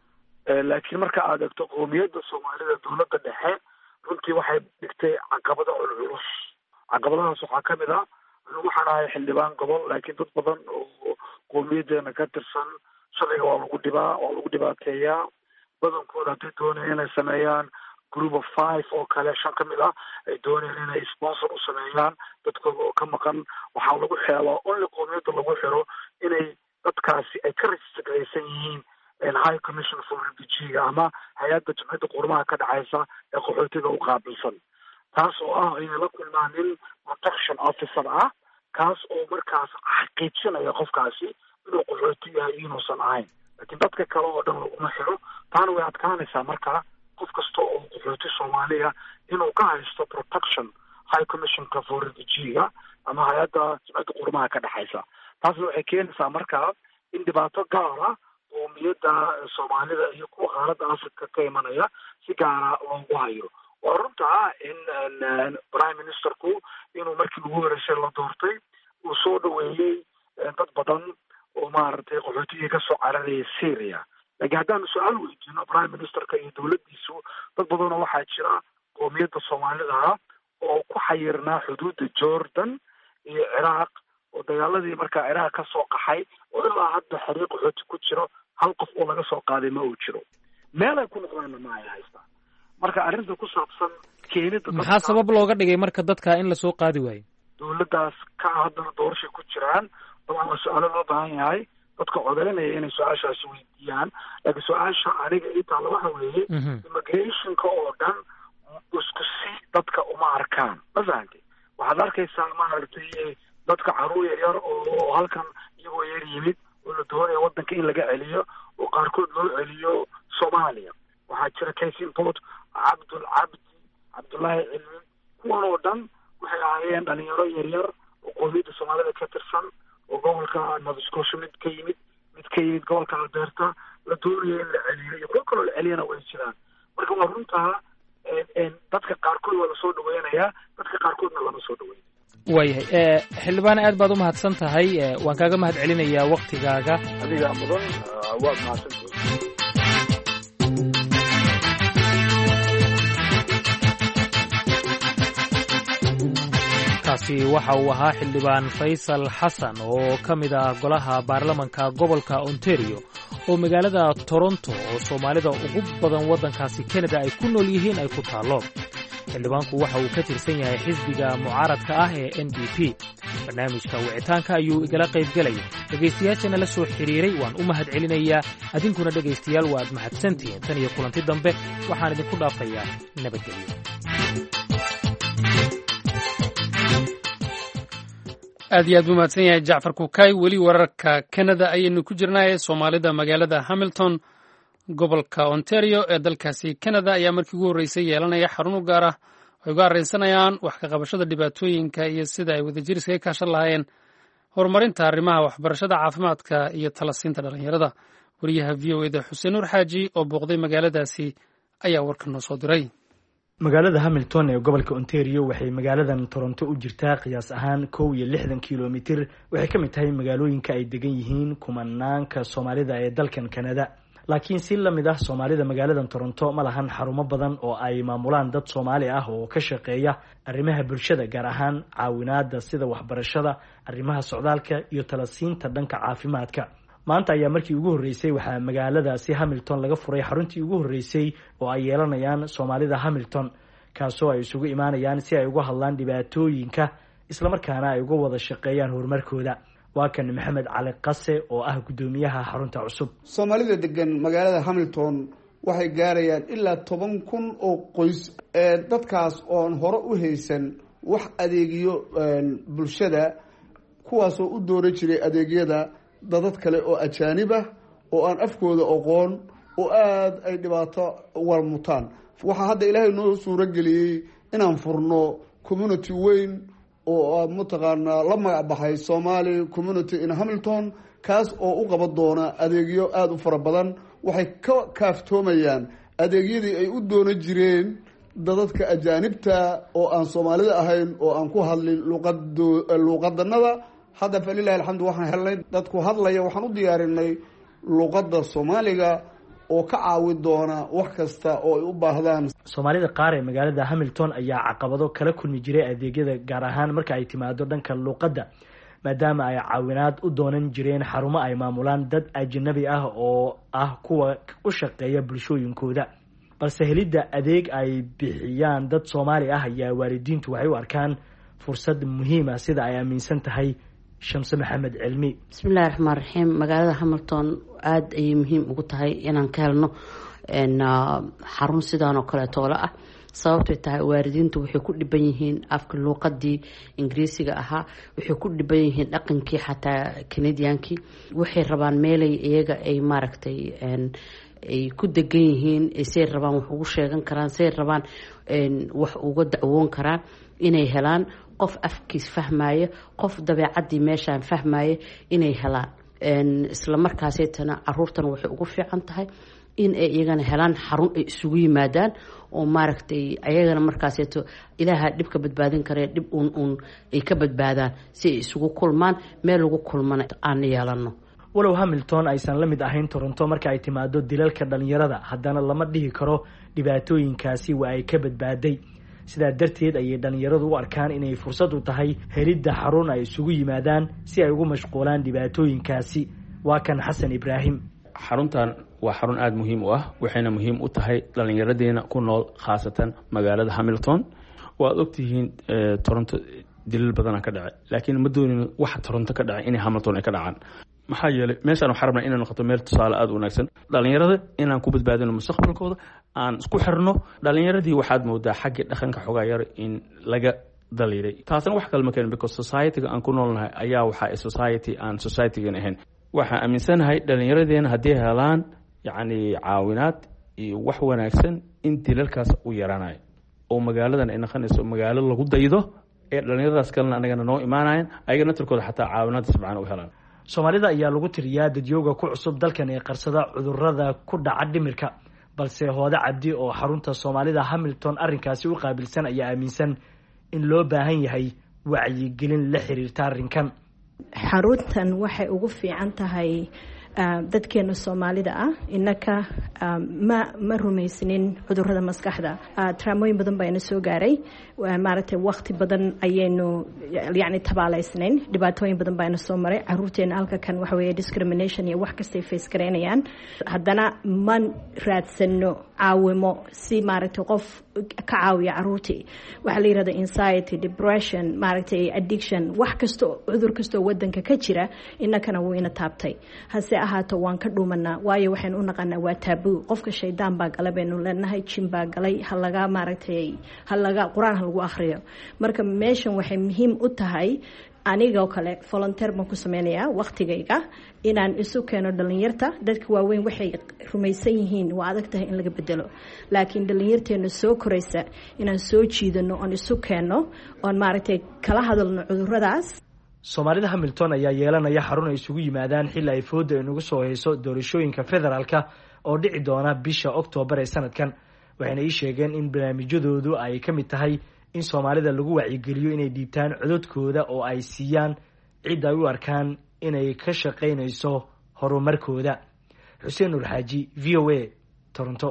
laakiin marka aad eegto qowmiyadda Soomaalida dowladda dhexe runtii waxay dhigtay caqabado culus. caqabadahaas waxaa ka mid ah waxaan ahay xildhibaan gobol, laakiin dad badan oo qowmiyadeena ka tirsan sharciga waa lagu dhibaateeyaa. badankooda hadday doonayaan inay sameeyaan group of 5 oo kale 5 ka mid ah ay doonayaan inay sponsor u sameeyaan dadkooda oo ka maqan. waxaa lagu xeelaa only qowmiyadda lagu xiro inay dadkaasi ay ka registraysan yihiin High Commission for Refugee ama hay-adda jimciyadda qurumaha ka dhacaysa ee qaxootiga u qaabilsan. taas oo ah inay la kulmaan nin protection officer ah, kaas oo markaas xaqiijinaya qofkaasi inuu qaxooti yahay inuusan ahayn. laakiin dadka kale oo dhan laguma xiro. taana way adkaanaysaa markaa qof kasta oo qaxooti Soomaaliya inuu ka haysto protection High Commissionka for Refugee ama hay-adda jimciyadda qurumaha ka dhexaysa. taasna waxay keenaysaa markaa in dhibaato gaar ah qowmiyadda Soomaalida iyo kuwa qaaradda Afrika ka imanaya si gaara loogu hayo. waa runta in prime ministerku inuu markii ugu horeysay la doortay uu soo dhaweeyey dad badan oo maaragtay qaxootigii ka soo cararayay Syria. laakiin haddaanu su-aal weydiino prime ministerka iyo dowladdiisu, dad badanoo waxaa jira qowmiyadda Soomaalida oo ku xayirnaa xuduudda Jordan iyo Ciraaq oo dagaaladii markaa Ciraaq ka soo qaxay oo ilaa hadda xiriiq qaxooti ku jiro. hal qof oo laga soo qaaday ma uu jiro. meel ay ku noqdaanna ma ay haystaan. marka arrinta ku saabsan keenida maxaa sabab looga dhigay marka dadka in lasoo qaadi waayo? dowladdaas ka haddana doorashay ku jiraan. dabcan waa su-aalo loo baahan yahay dadka codeynaya inay su-aashaasi weydiiyaan. laakiin su-aasha aniga itaala waxa weeye immigrationka oo dhan isku si dadka uma arkaan. ma fahamtay? waxaad arkaysaa maaragtay dadka caruur yar oo halkan iyagoo yar yimid oo la doonaya wadanka in laga celiyo oo qaarkood loo celiyo Soomaaliya. waxaa jira case import cabdullaahi cilmi. kuwan oo dhan waxay ahaayeen dhalinyaro yaryar oo qowmiyadda Soomaalida ka tirsan oo gobolka Nova Scotia mid ka yimid gobolka Alberta la doonayo in la celiyo iyo kuwa kaloo la celiyana way jiraan. marka waa runtaa dadka qaarkood waa lasoo dhaweynayaa, dadka qaarkoodna lama soo dhaweyn. waayahay xildhibaan aad baad u mahadsan tahay. waan kaaga mahad celinayaa waktigaaga. adiga mudan waad mahadsantahay. kaasi waxa uu ahaa xildhibaan Faysal Xasan oo ka mid ah golaha baarlamanka gobolka Ontario oo magaalada Toronto oo Soomaalida ugu badan waddankaasi Canada ay ku nool yihiin ay ku taalo. xildhibaanku waxa uu ka tirsan yahay xisbiga mucaaradka ah ee NDP. barnaamijka wicitaanka ayuu igala qayb galay. dhegaystayaashana la soo xiriiray waan u mahad celinayaa. adinkuna dhegaystayaal waad mahadsantihiin. tan iyo kulanti dambe waxaan idinku dhaafayaa nabadgelyo. aad iyo aad buu mahadsan yahay Jacfar Kukay. weli wararka Canada ayaynu ku jirnaa. Soomaalida magaalada Hamilton gobolka Ontario ee dalkaasi Canada ayaa markii ugu horreysay yeelanaya xarun u gaar ah ay uga arrinsanayaan wax ka qabashada dhibaatooyinka iyo sida ay wadajir iskaga kaashan lahaayeen horumarinta arrimaha waxbarashada, caafimaadka iyo talasiinta dhalinyarada. wariyaha VOA Xuseen Nuur Xaaji oo booqday magaaladaasi ayaa warkan noo soo diray. magaalada Hamilton ee gobolka Ontario waxay magaaladan Toronto u jirtaa qiyaas ahaan 160 kilomitir. waxay ka mid tahay magaalooyinka ay degan yihiin kumanaanka Soomaalida ee dalkan Canada. laakiin si la mid ah Soomaalida magaaladan Toronto ma lahan xarumo badan oo ay maamulaan dad Soomaali ah oo ka shaqeeya arrimaha bulshada, gaar ahaan caawinaada sida waxbarashada, arrimaha socdaalka iyo talasiinta dhanka caafimaadka. maanta ayaa markii ugu horreysay waxaa magaaladaasi Hamilton laga furay xaruntii ugu horreysay oo ay yeelanayaan Soomaalida Hamilton, kaasoo ay isugu imaanayaan si ay uga hadlaan dhibaatooyinka isla markaana ay uga wada shaqeeyaan horumarkooda. waa kan Maxamed Cali Qase oo ah gudoomiyaha xarunta cusub. Soomaalida degan magaalada Hamilton waxay gaarayaan ilaa 10,000 oo qoys. dadkaas oon hore u haysan wax adeegyo bulshada, kuwaasoo u dooran jiray adeegyada dad kale oo ajaanib ah oo aan afkooda aqoon oo aad ay dhibaato warmutaan. waxaa hadda ilaahay noo suuro geliyey inaan furno community weyn oo mataqaanaa la magac baxay Somali Community in Hamilton, kaas oo u qaban doona adeegyo aada u fara badan. waxay ka kaaftoomayaan adeegyadii ay u doona jireen dadka ajaanibta oo aan Soomaalida ahayn oo aan ku hadlin luqadanada. hadda falilahi alxamdu waxaan helnay dadku hadlaya, waxaan u diyaarinay luqadda Soomaaliga oo ka caawi doona wax kasta oo ay u baahdaan. Soomaalida qaar ee magaalada Hamilton ayaa caqabado kala kulmi jiray adeegyada gaar ahaan marka ay timaado dhanka luqadda, maadaama ay caawinaad u doonan jireen xarumo ay maamulaan dad ajnabi ah oo ah kuwa u shaqeeya bulshooyinkooda. balse helidda adeeg ay bixiyaan dad Soomaali ah ayaa waalidiintu waxay u arkaan fursad muhiim ah, sida ay aaminsan tahay Shamse Maxamed Cilmi. Bismillaahi Raxmaani Raxiim. magaalada Hamilton aad ay muhiim ugu tahay inaan ka helno xarun sidaan oo kale toolo ah. sababtoo tahay waalidiintu waxay ku dhiban yihiin afka luqadii Ingiriisiga ahaa, waxay ku dhiban yihiin dhaqankii xataa Canadiankii. waxay rabaan meelay iyaga ay maaragtay ay ku degan yihiin, say rabaan wax ugu sheegan karaan, say rabaan wax uga dacwoon karaan, inay helaan qof afkiis fahmaya, qof dabeecadii meeshaan fahmaya inay helaan. isla markaasaytana caruurtan waxay ugu fiican tahay in ay iyagana helaan xarun ay isugu yimaadaan oo maaragtay ayagana markaasayto ilaaha dhib ka badbaadin kare, dhib uun ay ka badbaadaan si ay isugu kulmaan meel lagu kulmana aan yeelano. walow Hamilton aysan la mid ahayn Toronto marka ay timaado dilalka dhalinyarada, haddana lama dhihi karo dhibaatooyinkaasi waa ay ka badbaaday. sidaa darteed ayay dhalinyaradu u arkaan inay fursad u tahay helidda xarun ay isugu yimaadaan si ay ugu mashquulaan dhibaatooyinkaasi. waa kan Xasan Ibraahim. xaruntan waa xarun aada muhiim u ah, waxayna muhiim u tahay dhalinyaradeena ku nool khaasatan magaalada Hamilton. waad ogtihiin Toronto dilal badan ka dhacay, laakiin ma doonin waxa Toronto ka dhacay inay Hamilton ay ka dhacaan. maxaa yeelay meeshaan waxaan rabnaa inay noqoto meel tusaale aada u wanaagsan dhalinyarada, inaan ku badbaadino mustaqbalkooda, aan isku xirno. dhalinyaradii waxaad moodaa xagga dhaqanka xogaa yar in laga daliiray. taasna wax kale ma keenin, because society-ga aan ku noolnahay ayaa waxaa society aan society-gan ahayn. waxaan aaminsanahay dhalinyaradeena haddii helaan yacni caawinaad iyo wax wanaagsan in dilalkaas u yaraanayo, oo magaaladan ay noqonayso magaalo lagu daydo, ee dhalinyaradaas kalena anagana noo imaanayan, ayagana tirkooda xataa caawinaad isbacaan u helaan. Soomaalida ayaa lagu tiriyaa dadyooga ku cusub dalkan ee qarsada cudurrada ku dhaca dhimirka, balse Hooda Cabdi oo xarunta Soomaalida Hamilton arrinkaasi u qaabilsan ayaa aaminsan in loo baahan yahay wacyigelin la xiriirta arrinkan. xaruntan waxay ugu fiican tahay dadkeena Soomaalida ah. innaka ma rumaysnin cudurrada maskaxda. traamooyin badan baa ina soo gaaray, maaragtay waqti badan ayaynu yacni tabaalaysnayn, dhibaatooyin badan baa ina soo maray. caruurteena halka kan waxa weeye discrimination iyo wax kastay face gareynayaan. haddana ma raadsano caawimo si maaragtay qof ka caawiya caruurtii. waxaa la yidhahda anxiety, depression, maaragtay addiction, wax kasto cudur kastoo wadanka ka jira innakana wuu ina taabtay. hase ahaato waan ka dhuumanaa, waayo waxaynu u naqanaa waa taabuu. qofka shaydaan baa gala baynu leenahay, jin baa galay, halaga maaragtay halaga quraan ha lagu akhriyo. marka meeshan waxay muhiim u tahay aniga oo kale volunteer baan ku sameynayaa waqtigayga inaan isu keeno dhalinyarta. dadka waaweyn waxay rumaysan yihiin waa adag tahay in laga bedelo, laakiin dhalinyarteena soo koraysa inaan soo jiidano oon isu keeno oon maaragtay kala hadalno cudurradaas. Soomaalida Hamilton ayaa yeelanaya xarun ay isugu yimaadaan xilli ay fooda inagu soo hayso doorashooyinka federaalka oo dhici doona bisha Oktoobar ee sanadkan. waxayna ii sheegeen in barnaamijyadoodu ay ka mid tahay in Soomaalida lagu wacyigeliyo inay dhiibtaan codadkooda oo ay siiyaan cid ay u arkaan inay ka shaqaynayso horumarkooda. Xuseen Nur Xaaji, VOA, Toronto.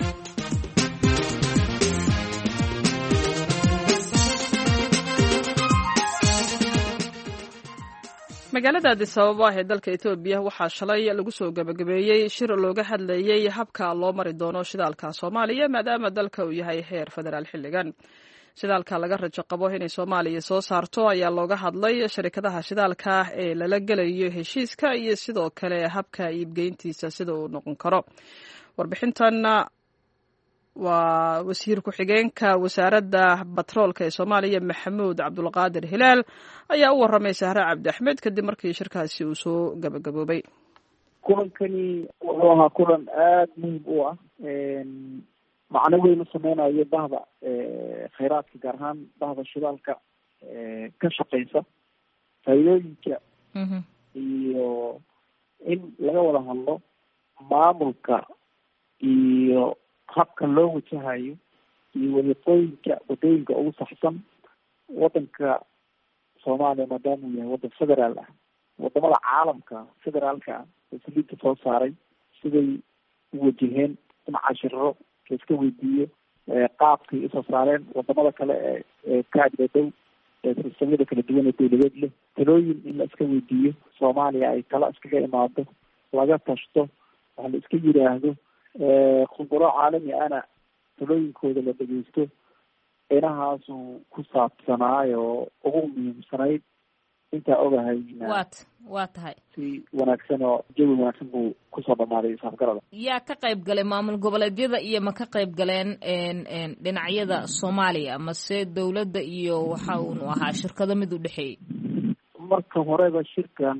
magaalada Addis Ababa ee dalka Itoobiya waxaa shalay lagu soo gabagabeeyey shir looga hadlayay habka loo mari doono shidaalka Soomaaliya maadaama dalka uu yahay heer federaal xilligan. shidaalka laga rajo qabo inay Soomaaliya soo saarto ayaa looga hadlay shirkadaha shidaalka ee lala gelayo heshiiska iyo sidoo kale habka iibgeyntiisa sida uu noqon karo. warbixintan waa wasiir ku-xigeenka wasaaradda batroolka ee Soomaaliya Maxamuud Cabdulqaadir Hilaal ayaa u waramay Sahra Cabdi Axmed kadib markii shirkaasi uu soo gabagaboobay. kulankani wuxuu ahaa kulan aada muhiim u ah macno weyn u sameynayo bahda khayraadka gaar ahaan bahda shidaalka ka shaqeysa faa'iidooyinka iyo in laga wada hadlo maamulka iyo habka loo wajahayo iyo wadooyinka ugu saxsan wadanka Soomaaliya maadaama uu yahay wadan federaal ah. Wadamada caalamka federaalka ah ee saliidka soo saaray siday u wajaheen in cashiro iska weydiiyo qaabkay usoo saareen wadamada kale ee ka agdhow sistamyada kala duwan ee dawladeed leh, talooyin in la iska weydiiyo. Soomaaliya ay tala iskaga imaado, laga tashto, wax la iska yiraahdo, khubaro caalami ana talooyinkooda la dhegeysto. Inahaasu ku saabsanaayo ugu muhiimsanayd intaa ogahay waa tahay si wanaagsan oo jawi wanaagsan buu kusoo dhamaaday safgarada. yaa ka qayb galay maamul goboleedyada iyo ma ka qayb galeen dhinacyada Soomaaliya mase dawladda iyo waxa uu ahaa shirkado mid u dhexeeyay? Marka horeba shirkan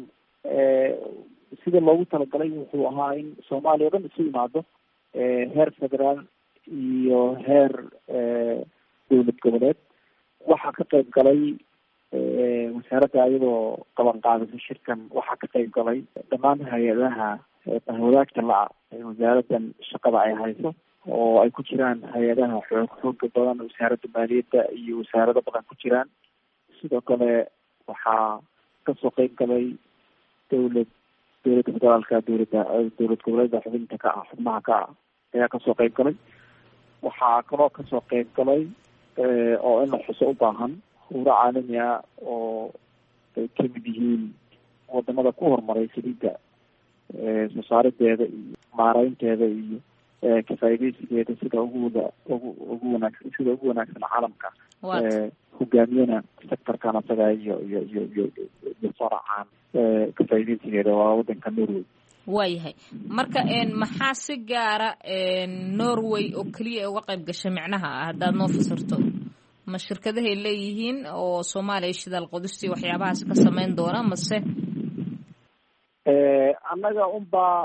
sida loogu talagalay wuxuu ahaa in Soomaaliya dhan isu imaado, heer federaal iyo heer dawlad goboleed. Waxaa ka qayb galay wasaaradda iyadoo qaban qaadaysa shirkan, waxaa ka qayb galay dhammaan hay-adaha wadaagta la-a wasaaraddan shaqada ay hayso, oo ay ku jiraan hay-adaha xooga badan, wasaaradda maaliyadda iyo wasaarado badan ku jiraan. Sidoo kale waxaa kasoo qayb galay dawladda federaalka, dawlad goboleedka xubnaha ka ah ayaa kasoo qayb galay. waxaa kaloo kasoo qayb galay oo in la xuso u baahan khubaro caalami ah oo ay kamid yihiin wadamada ku horumaray saliidda soo saarideeda iyo maareynteeda iyo kafaaideysigeeda sida ugu wanaagsan caalamka hogaamiyana sectorkan asaga iyo faracaan kafaaideysigeeda waa wadanka Norway. waayahay marka maxaa si gaara Norway oo kaliya uga qayb gashay macnaha haddaad noo fasirto? ma shirkadahay leeyihiin oo Soomaaliya shidaal qodistii waxyaabahaas ka sameyn doona mase annaga unbaa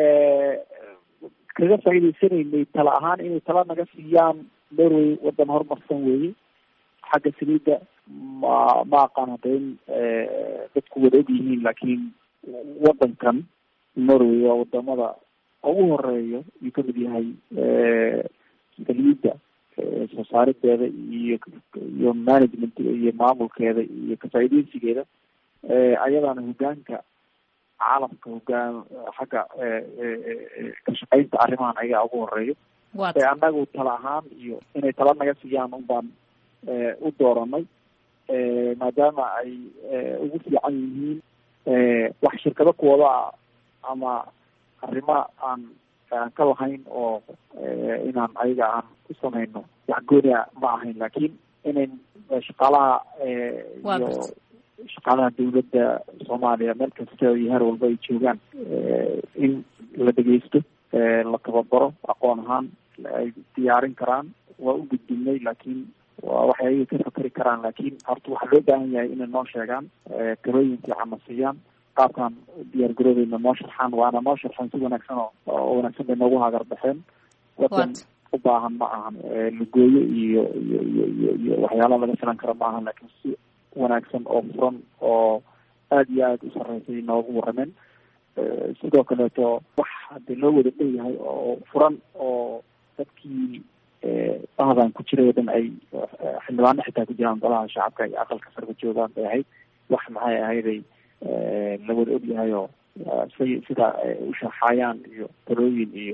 kaga faa'iideysanaynay tala ahaan inay tala naga siiyaan. Norway wadan horumarsan weeye xagga saliidda, ma aqaan hadda in dadku wada og yihiin, laakiin wadankan Norway waa wadamada ugu horeeya iyuu kamid yahay saliidda soo saarideeda iyo managementga iyo maamulkeeda iyo kafaaideysigeeda. ayadaana hogaanka caalamka xagga ka shaqeynta arrimahan ayaa ugu horeeyo. annagu tala ahaan iyo inay tala naga siiyaan unbaan u dooranay, maadaama ay ugu fiican yihiin wax shirkado kuwada ama arrimo aan ka lahayn oo inaan ayaga aan u samayno wax gooniya ma ahayn, laakiin inayn shaqaalaha iyo shaqaalaha dawladda Soomaaliya meel kasta iyo heer walba ay joogaan in la dhegeysto, la tababaro, aqoon ahaan ay diyaarin karaan. waa u gudbinay, laakiin waa waxay ayaga ka fakari karaan, laakiin horta waxaa loo baahan yahay inay noo sheegaan talooyin fiican na siiyaan, qaabkaan diyaar garoobeyna noo sharxaan. waana noo sharxeen si wanaagsan oo wanaagsan bay noogu hagar baxeen. wadan u baahan ma ahan lugooyo iyo waxyaalaha laga filan karo ma ahan, laakiin si wanaagsan oo furan oo aada iyo aada u sareysay noogu warameen. sidoo kaleeto wax hadii loo wada dheeyahay oo furan oo dadkii bahdan ku jiray oo dhan ay xildhibaano xitaa ku jiraan golaha shacabka iyo aqalka sare joogaan bay ahayd. wax maxay ahayday la wada ogyahay oo sida u sharxayaan iyo talooyin iyo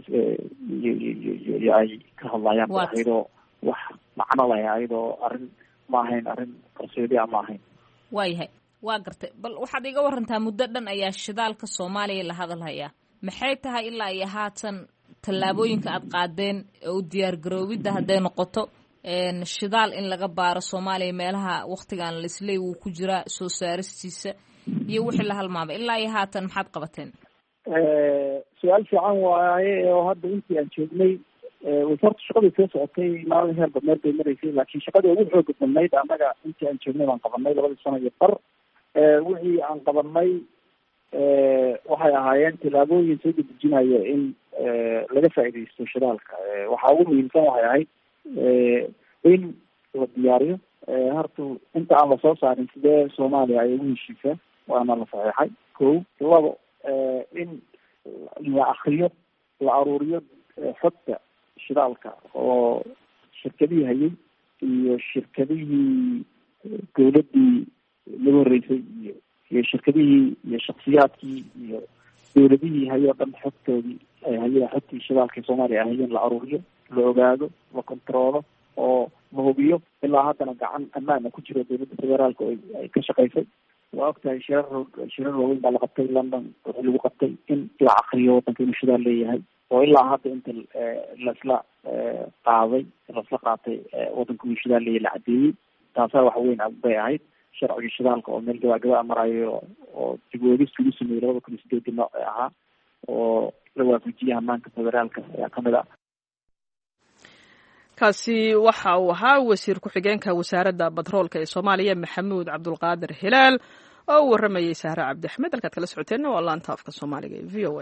ay ka hadlayaan ayadoo wax macno leh, ayadoo arrin ma ahayn arrin qarsoodi ma ahayn. waayahay waa gartay. bal waxaad iga warantaa muddo dhan ayaa shidaalka Soomaaliya la hadalhayaa, maxay tahay ilaa iyo haatan tallaabooyinka aad qaadeen oo diyaar garoowidda hadday noqoto shidaal in laga baaro Soomaaliya meelaha waqtigan la isleey wuu ku jiraa soo saaristiisa iyo wixii la halmaamay, ilaa iyo haatan maxaad qabateen? su-aal fiican waaye oo hadda intii aan joognay wasaaradda shaqadii soo socotay maalin heer badneed bay maraysay, laakiin shaqadii ugu xooga badnayd annaga intii aan joognay baan qabanay 2 sano iyo bar. wixii aan qabanay waxay ahaayeen tilaabooyin soo dejinaya in laga faa'iidaysto shidaalka. waxaa ugu muhiimsan waxay ahayd in la diyaariyo horta inta aan lasoo saarin sidee Soomaaliya ay ugu heshiisaa, waana la saxeexay. kow. labo, in la akriyo, la aruuriyo xogta shidaalka oo shirkadihii hayay iyo shirkadihii dawladdii lagu horeysay iyo shirkadihii iyo shaksiyaadkii iyo dawladihii hayoo dhan xogtoodii ay hayeen, xogtii shidaalka Soomaaliya ay hayeen la aruuriyo, la ogaado, la kontaroolo oo la hubiyo. ilaa haddana gacan ammaana ku jiro dawladda federaalka oo ay ka shaqaysay. waa ogtahay shirar waaweyn baa la qabtay London, wixii lagu qabtay in la akriyo waddanka inuu shidaal leeyahay, oo ilaa hadda inta lasla qaatay waddanka inuu shidaal leeyahay la cadeeyey. taasaa wax weyn bay ahayd. sharciga shidaalka oo meel gabagaba marayo oo dib u eegis lagu sameeyey 2008 nooc ahaa oo la waafajiyay ammaanka federaalka ayaa kamid ah. kaasi waxa uu ahaa wasiir ku-xigeenka wasaaradda batroolka ee Soomaaliya Maxamuud Cabdulqaadir Hilaal oo u waramayay Sahra Cabdi Axmed. halkaad kala socoteena waa laanta afka Soomaaliga ee VOA.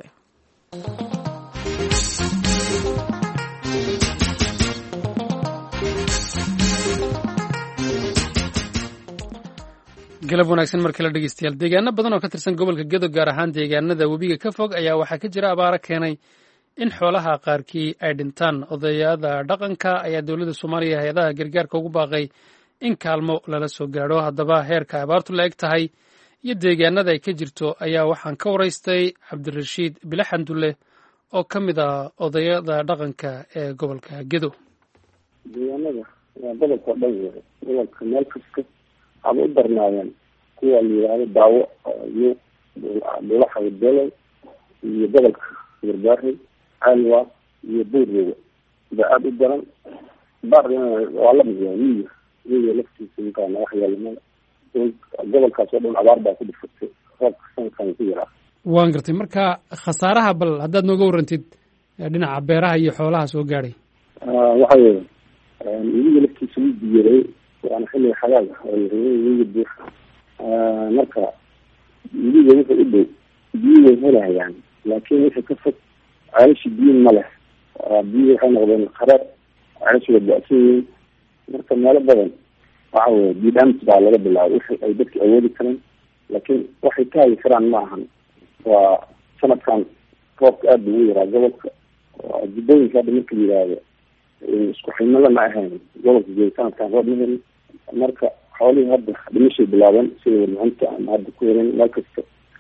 galab wanaagsan markii la dhegeystayaal. deegaano badan oo ka tirsan gobolka Gedo, gaar ahaan deegaanada webiga ka fog, ayaa waxaa ka jira abaaro keenay in xoolaha qaarkii ay dhintaan. odayada dhaqanka ayaa dowladda Soomaaliya hay-adaha gargaarka ugu baaqay in kaalmo lala soo gaadho. haddaba heerka abaartu la eg tahay iyo deegaanada ay ka jirto ayaa waxaan ka waraystay Cabdirashiid Bile Xandulle oo ka mid ah odayada dhaqanka ee gobolka Gedo. deegaanada waa gobolka dhan yahay, gobolka meel kasta waxaaba u darnaayeen kuwa la yidhaahdo daawo iyo dhulaxa Below iyo gobolka Garbaare, Alwa iyo Buurwoga baa aada u daran. baarna waa la miyaa miyiga laftiisa inkaana wax yeelamada gobolkaas oo dhan abaar baa ku dhifatay, roobka sankan ku yaraa. waan gartay. marka khasaaraha bal haddaad nooga warantid dhinaca beeraha iyo xoolaha soo gaadhay. waxa weeye miyiga laftiisa wuu biyeeray, waana xilliga xagaaga oo miyiga buuxa. marka miyiga wuxuu u dhow biyo way helayaan, laakiin wixii ka fog ceelasha biyo ma leh. biyo waxay noqdeen qarar, ceelasha way ba-san yihiin. marka meelo badan waxa weye biidhaamis baa laga bilaabay, wixii ay dadka awoodi kareen, laakiin waxay ka hagi karaan ma ahan. waa sanadkan roobka aada ugu yaraa gobolka. jubbooyinka hadda marka la yidhaahdo isku ximada ma ahayn gobolka Gedo sanadkan roob ma helin. marka xoolihii hadda dhimashay bilaabeen sida warmacinta ama hadda ku heleen meel kasta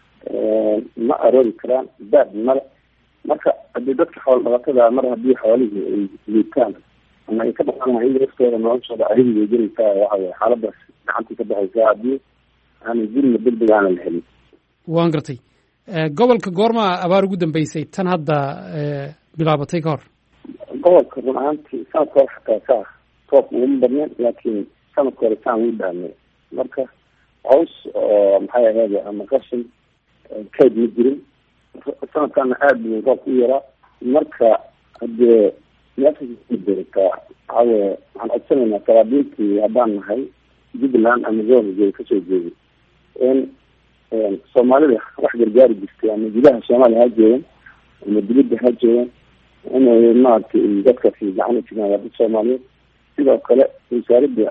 ma aroori karaan, baad male. marka haddii dadka xoolo dhaqatada mar haddii xoolihii ay liitaan ama ay ka dhaqan in laftooda noloshooda arigii way gelaysaa. waxa weye xaaladaas gacantii ka baxaysaa haddii aanan jirna degdeg aanan la helin. waan gartay. gobolka goorma abaar ugu dambeysay tan hadda bilaabatay ka hor? gobolka run ahaantii sanadka hore xataa saa roob uguma badneen, laakiin sanadka hore saan wuu dhaamay. marka caws oo maxay ahayd ama qashin kayd ma jirin. sanadkana aada buu roobka u yaraa. marka hadee meeshabertaa waxaaweye waxaan codsanaynaa saraabiintii haddaan nahay Jubbaland ama gobolka kasoo jeeday in Soomaalida wax gargaari jirtay ama gudaha Soomaaliya ha joogan ama dibadda ha joogan inay maaragtay dadkaasi gacan ujigaan waa dad Soomaaliyeed. sidoo kale wasaaradda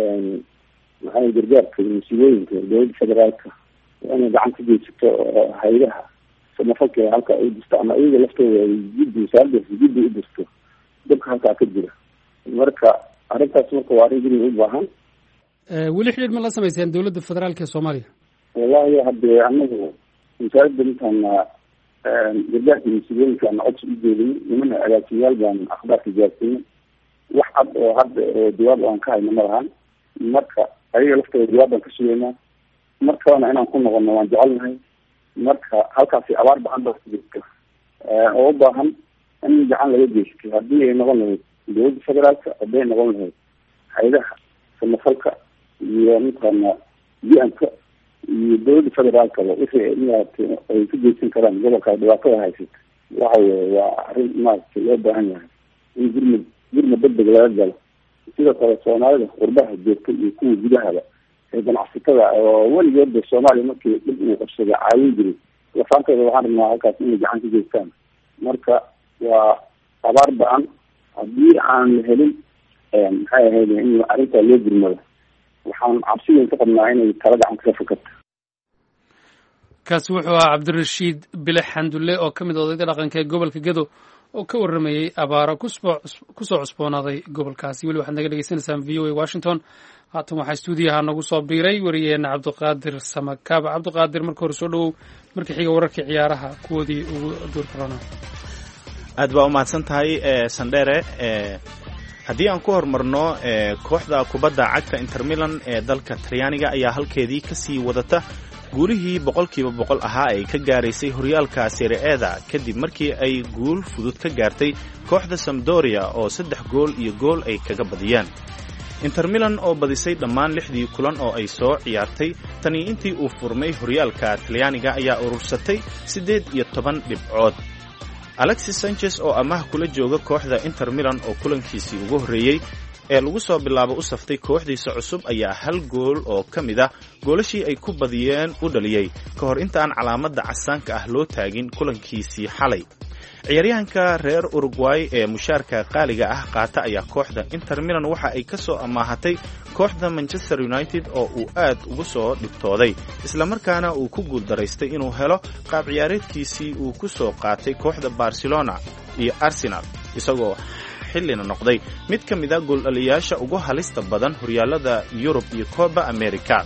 maxay gargaarka iyo musiibooyinka dowladda federaalka inay gacan ka geysato hay'adaha samafalka halka ay jirto ama iyaga laftooda ay wasaaraddaasi jiddi u dirto dadka halkaa ka jira. marka arrintaas marka waa arrin jiri u baahan. weli xidhiidh ma la samayseen dowladda federaalka ee Soomaaliya? wallahi haddee anagu wasaaradda intaana gargaarka musiibooyinka ana codsi u jeedin nimana agaasimayaal baan akhbaarka gaarsiinay. wax cad oo hadda jawaab aan ka hayno ma lahan. marka ayaga laftooda jawaab baan ka sugeynaa. markana inaan ku noqono waan jecelnahay. marka halkaasi abaar bacan baa ku jirta oo u baahan in gacan laga geysto haddii ay noqon lahayd dowladda federaalka, haddii ay noqon lahayd hay'adaha samafalka iyo midkana UN-ka iyo dowladda federaalkaba wixii maaragtay ay ka geysan karaan gobolka dhibaatada haysata. waxa weye waa arrin maaragtay loo baahan yahay in gurmad degdeg laga galo. sidoo kale Soomaalida qurbaha joogta iyo kuwa gudahaba ee ganacsatada oo weligoodba Soomaaliya markii dib uu qabsaday caawin jiray lafaantooda waxaan rabnaa halkaas inay gacan ka geystaan. marka waa abaar ba-an. haddii aan la helin maxay ahayd in arrintaa loo gurmado, waxaan cabsidan ka qabnaa inay tala gacan kaga fakarto. kaasi wuxuu ahaa cabdirashiid bile xandulle oo ka mid odayda dhaqanka ee gobolka gedo oo ka warramayey abaaro kusoo cusboonaaday gobolkaasi. weli waxaad naga dhegeysanaysaan v o a washington. haatan waxaa stuudiyaha nagu soo biiray wariyeena cabdiqaadir samakaaba. cabdiqaadir, marka hore soo dhowow. marka xiga wararkii ciyaaraha kuwoodii ugu duurka roona. aad baa umahadsan tahay sandheere. haddii aan ku horumarno kooxda kubadda cagta Inter Milan ee dalka Talyaaniga ayaa halkeedii kasii wadata guulihii 100% ahaa ay ka gaaraysay horyaalka Serie A-da kadib markii ay guul fudud ka gaartay kooxda Sampdoria oo 3 gool iyo gool ay kaga badiyeen. Inter Milan oo badisay dhammaan 6 kulan oo ay soo ciyaartay tani intii uu furmay horyaalka Talyaaniga ayaa urursatay 18 dhibcood. Alexis Sanchez oo amaah kula jooga kooxda Inter Milan oo kulankiisii ugu horeeyay ee lagu soo bilaabo u saftay kooxdiisa cusub ayaa 1 gool oo ka mid ah goolashii ay ku badiyeen u dhaliyay ka hor intaan calaamadda casaanka ah loo taagin kulankiisii xalay. ciyaaryahanka reer Uruguay ee mushaarka qaaliga ah qaata ayaa kooxda Inter Milan waxa ay ka soo amaahatay kooxda Manchester United oo uu aad ugu soo dhibtooday isla markaana uu ku guuldaraystay inuu helo qaab ciyaareedkiisii uu ku soo qaatay kooxda Barcelona iyo Arsenal isagoo xillina noqday mid ka mid ah gool-dhaliyaasha ugu halista badan horyaalada Yurub iyo Copa America.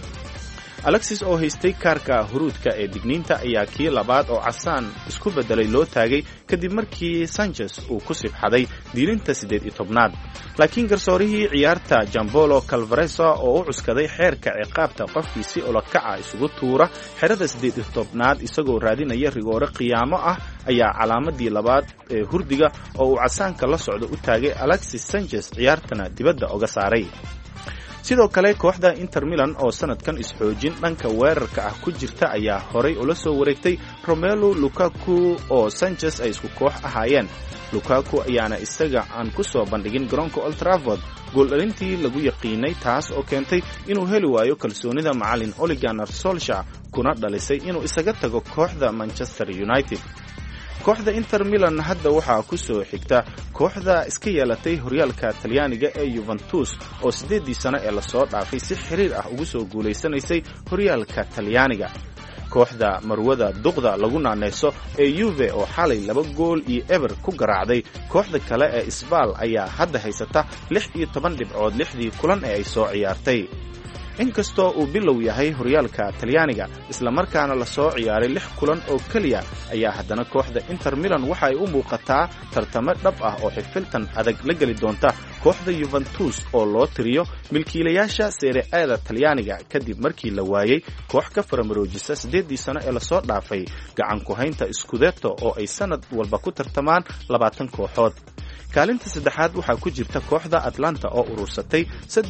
Alexis oo haystay kaarka huruudka ee digniinta ayaa kii labaad oo casaan isku bedelay loo taagay kadib markii Sanchez uu ku sibxaday diilinta 18aad. laakiin garsoorihii ciyaarta Gianpaolo Calvaresa oo u cuskaday xeerka ciqaabta qofkii si ulakaca isugu tuura xerada 18aad isagoo raadinaya rigoore qiyaamo ah ayaa calaamadii labaad ee hurdiga oo uu casaanka la socdo u taagay Alexis Sanchez ciyaartana dibadda uga saaray. sidoo kale kooxda Inter Milan oo sanadkan isxoojin dhanka weerarka ah ku jirta ayaa horay ula soo wareegtay Romelu Lukaku oo Sanchez ay isku koox ahaayeen. Lukaku ayaana isaga aan ku soo bandhigin garoonka Old Trafford gool dhalintii lagu yaqiinay taas oo keentay inuu heli waayo kalsoonida macallin Ole Gunnar Solskjaer kuna dhalisay inuu isaga tago kooxda Manchester United. kooxda Inter Milan hadda waxaa ku soo xigta kooxda iska yeelatay horyaalka Talyaaniga ee Juventus oo 8 sano ee la soo dhaafay si xiriir ah ugu soo guuleysanaysay horyaalka Talyaaniga. kooxda marwada duqda lagu naaneyso ee Juve oo xalay 2 gool iyo eber ku garaacday kooxda kale ee Isbaal ayaa hadda haysata 16 dhibcood 6 kulan ee ay soo ciyaartay. inkastoo uu bilow yahay horyaalka Talyaaniga isla markaana la soo ciyaaray 6 kulan oo kaliya ayaa haddana kooxda Inter Milan waxa ay u muuqataa tartamo dhab ah oo xifiltan adag la gali doonta kooxda Juventus oo loo tiriyo milkiilayaasha Serie A-da Talyaaniga kadib markii la waayay koox ka faramaroojisa 8 sano ee la soo dhaafay gacan ku haynta Scudetto oo ay sanad walba ku tartamaan 20 kooxood. kaalinta saddexaad waxaa ku jirta kooxda Atlanta oo urursatay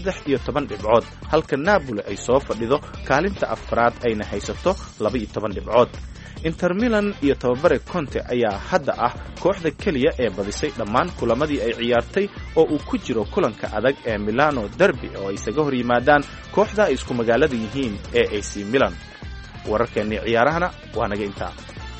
13 dhibcood halka Napoli ay soo fadhido kaalinta afraad ayna haysato 12 dhibcood. Inter Milan iyo tababare Conte ayaa hadda ah kooxda kaliya ee badisay dhammaan kulamadii ay ciyaartay oo uu ku jiro kulanka adag ee Milano Derby oo ay isaga hor yimaadaan kooxda ay isku magaalada yihiin ee AC Milan. wararkeennii ciyaarahana waa naga intaa.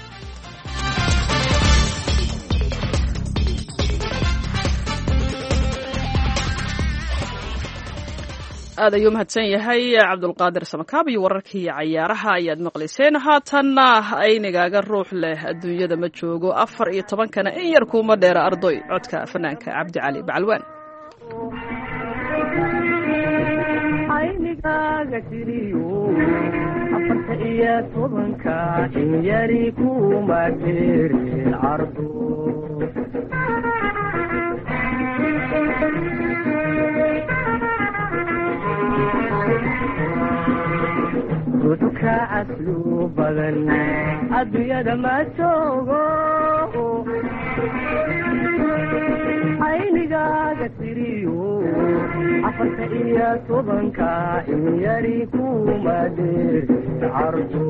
aad ayuu mahadsan yahay cabdulqaadir samakaab iyo wararkii cayaaraha ayaad maqlayseen. haatanna aynigaaga ruux leh adduunyada ma joogo 14-kana in yar kuuma dheera ardoy codka fanaanka cabdi cali bacalwaan. aynigaaga tiriyo 14-ka in yari kuuma dheerin ardo ruuxka aslu badan adduunyada ma joogo aynigaaga tiriyo 14-ka in yari kuma dheerin cardo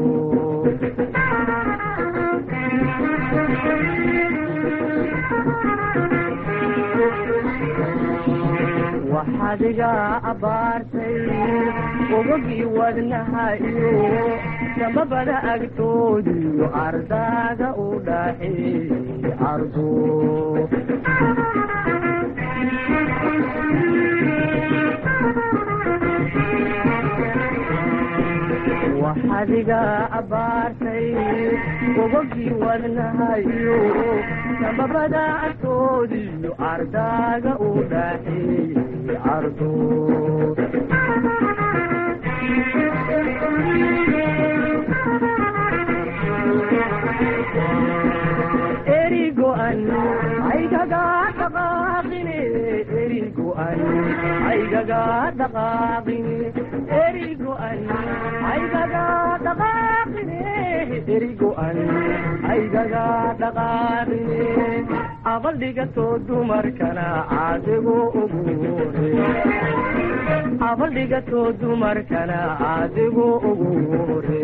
waxaad iga abaartay ogogii wadnaha iyo samabada agtoodiyo ardaaga u dhaxeeyey ardo waxaad iga abaartay ogogii wadnaha iyo samabada agtoodiyo ardaaga u dhaxeeyey ardo erigo'an aygaga dhaqaaqine erigo'an aygaga dhaqaaqine erigo'an aygaga dhaqaaqine erigo'an aygaga dhaqaaqine abaldhigatoo dumarkana caadigu ugu hore abaldhigatoo dumarkana caadigu ugu hore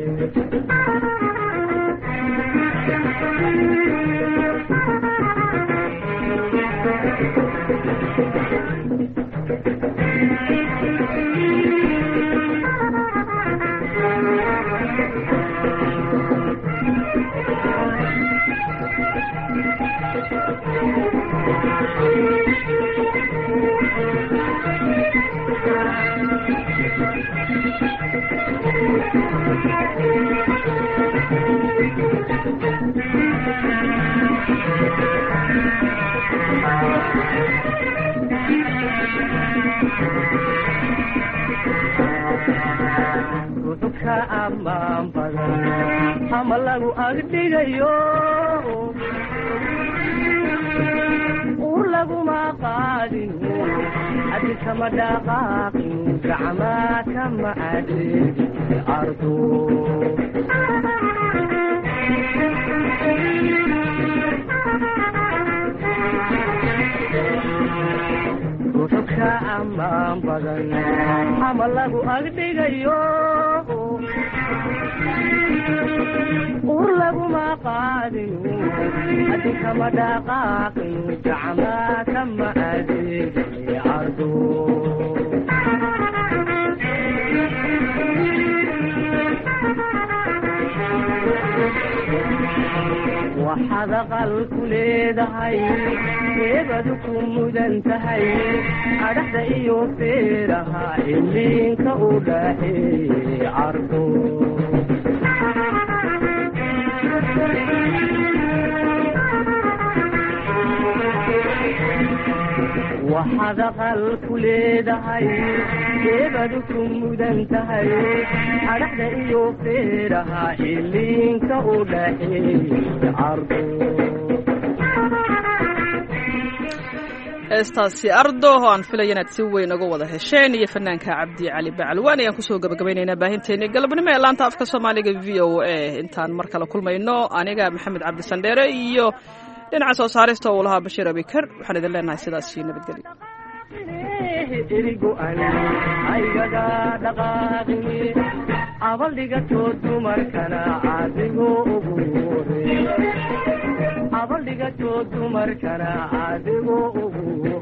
ruxubka ammaan badan ama lagu agdhigayo ur laguma qaadin hadi kama dhaqaaqin gacmaa kama adeegin ardo ruxubka ammaan badan ama lagu agdhigayo ur laguma qaadin hadi kama dhaqaaqin gacmaa kama adeegin ardo waxaad aqal ku leedahay eebadu ku mudan tahay adhaxda iyo feeraha iliinka u dhaxeeyey ardo waxaad aqal ku leedahay eebadu ku mudan tahay adhaxda iyo feeraha iliinka u dhaxeeyey ardo heestaasi ardo oo aan filaya inaad si weyn uga wada hesheen iyo fanaanka cabdi cali bacalwaan ayaan kusoo gabagabaynaynaa baahinteeni galabnimo ee laanta afka soomaaliga v o a intaan mar kale kulmayno aniga maxamed cabdi sandheere iyo dhinaca soo saarista uu lahaa bashiir abikar waxaan idin leenahay sidaas iyo nabadgelyo erigo'an aygaga dhaqaaqine abaldhigatoo dumarkana caadigu ugu hore abaldhigatoo dumarkana caadigu ugu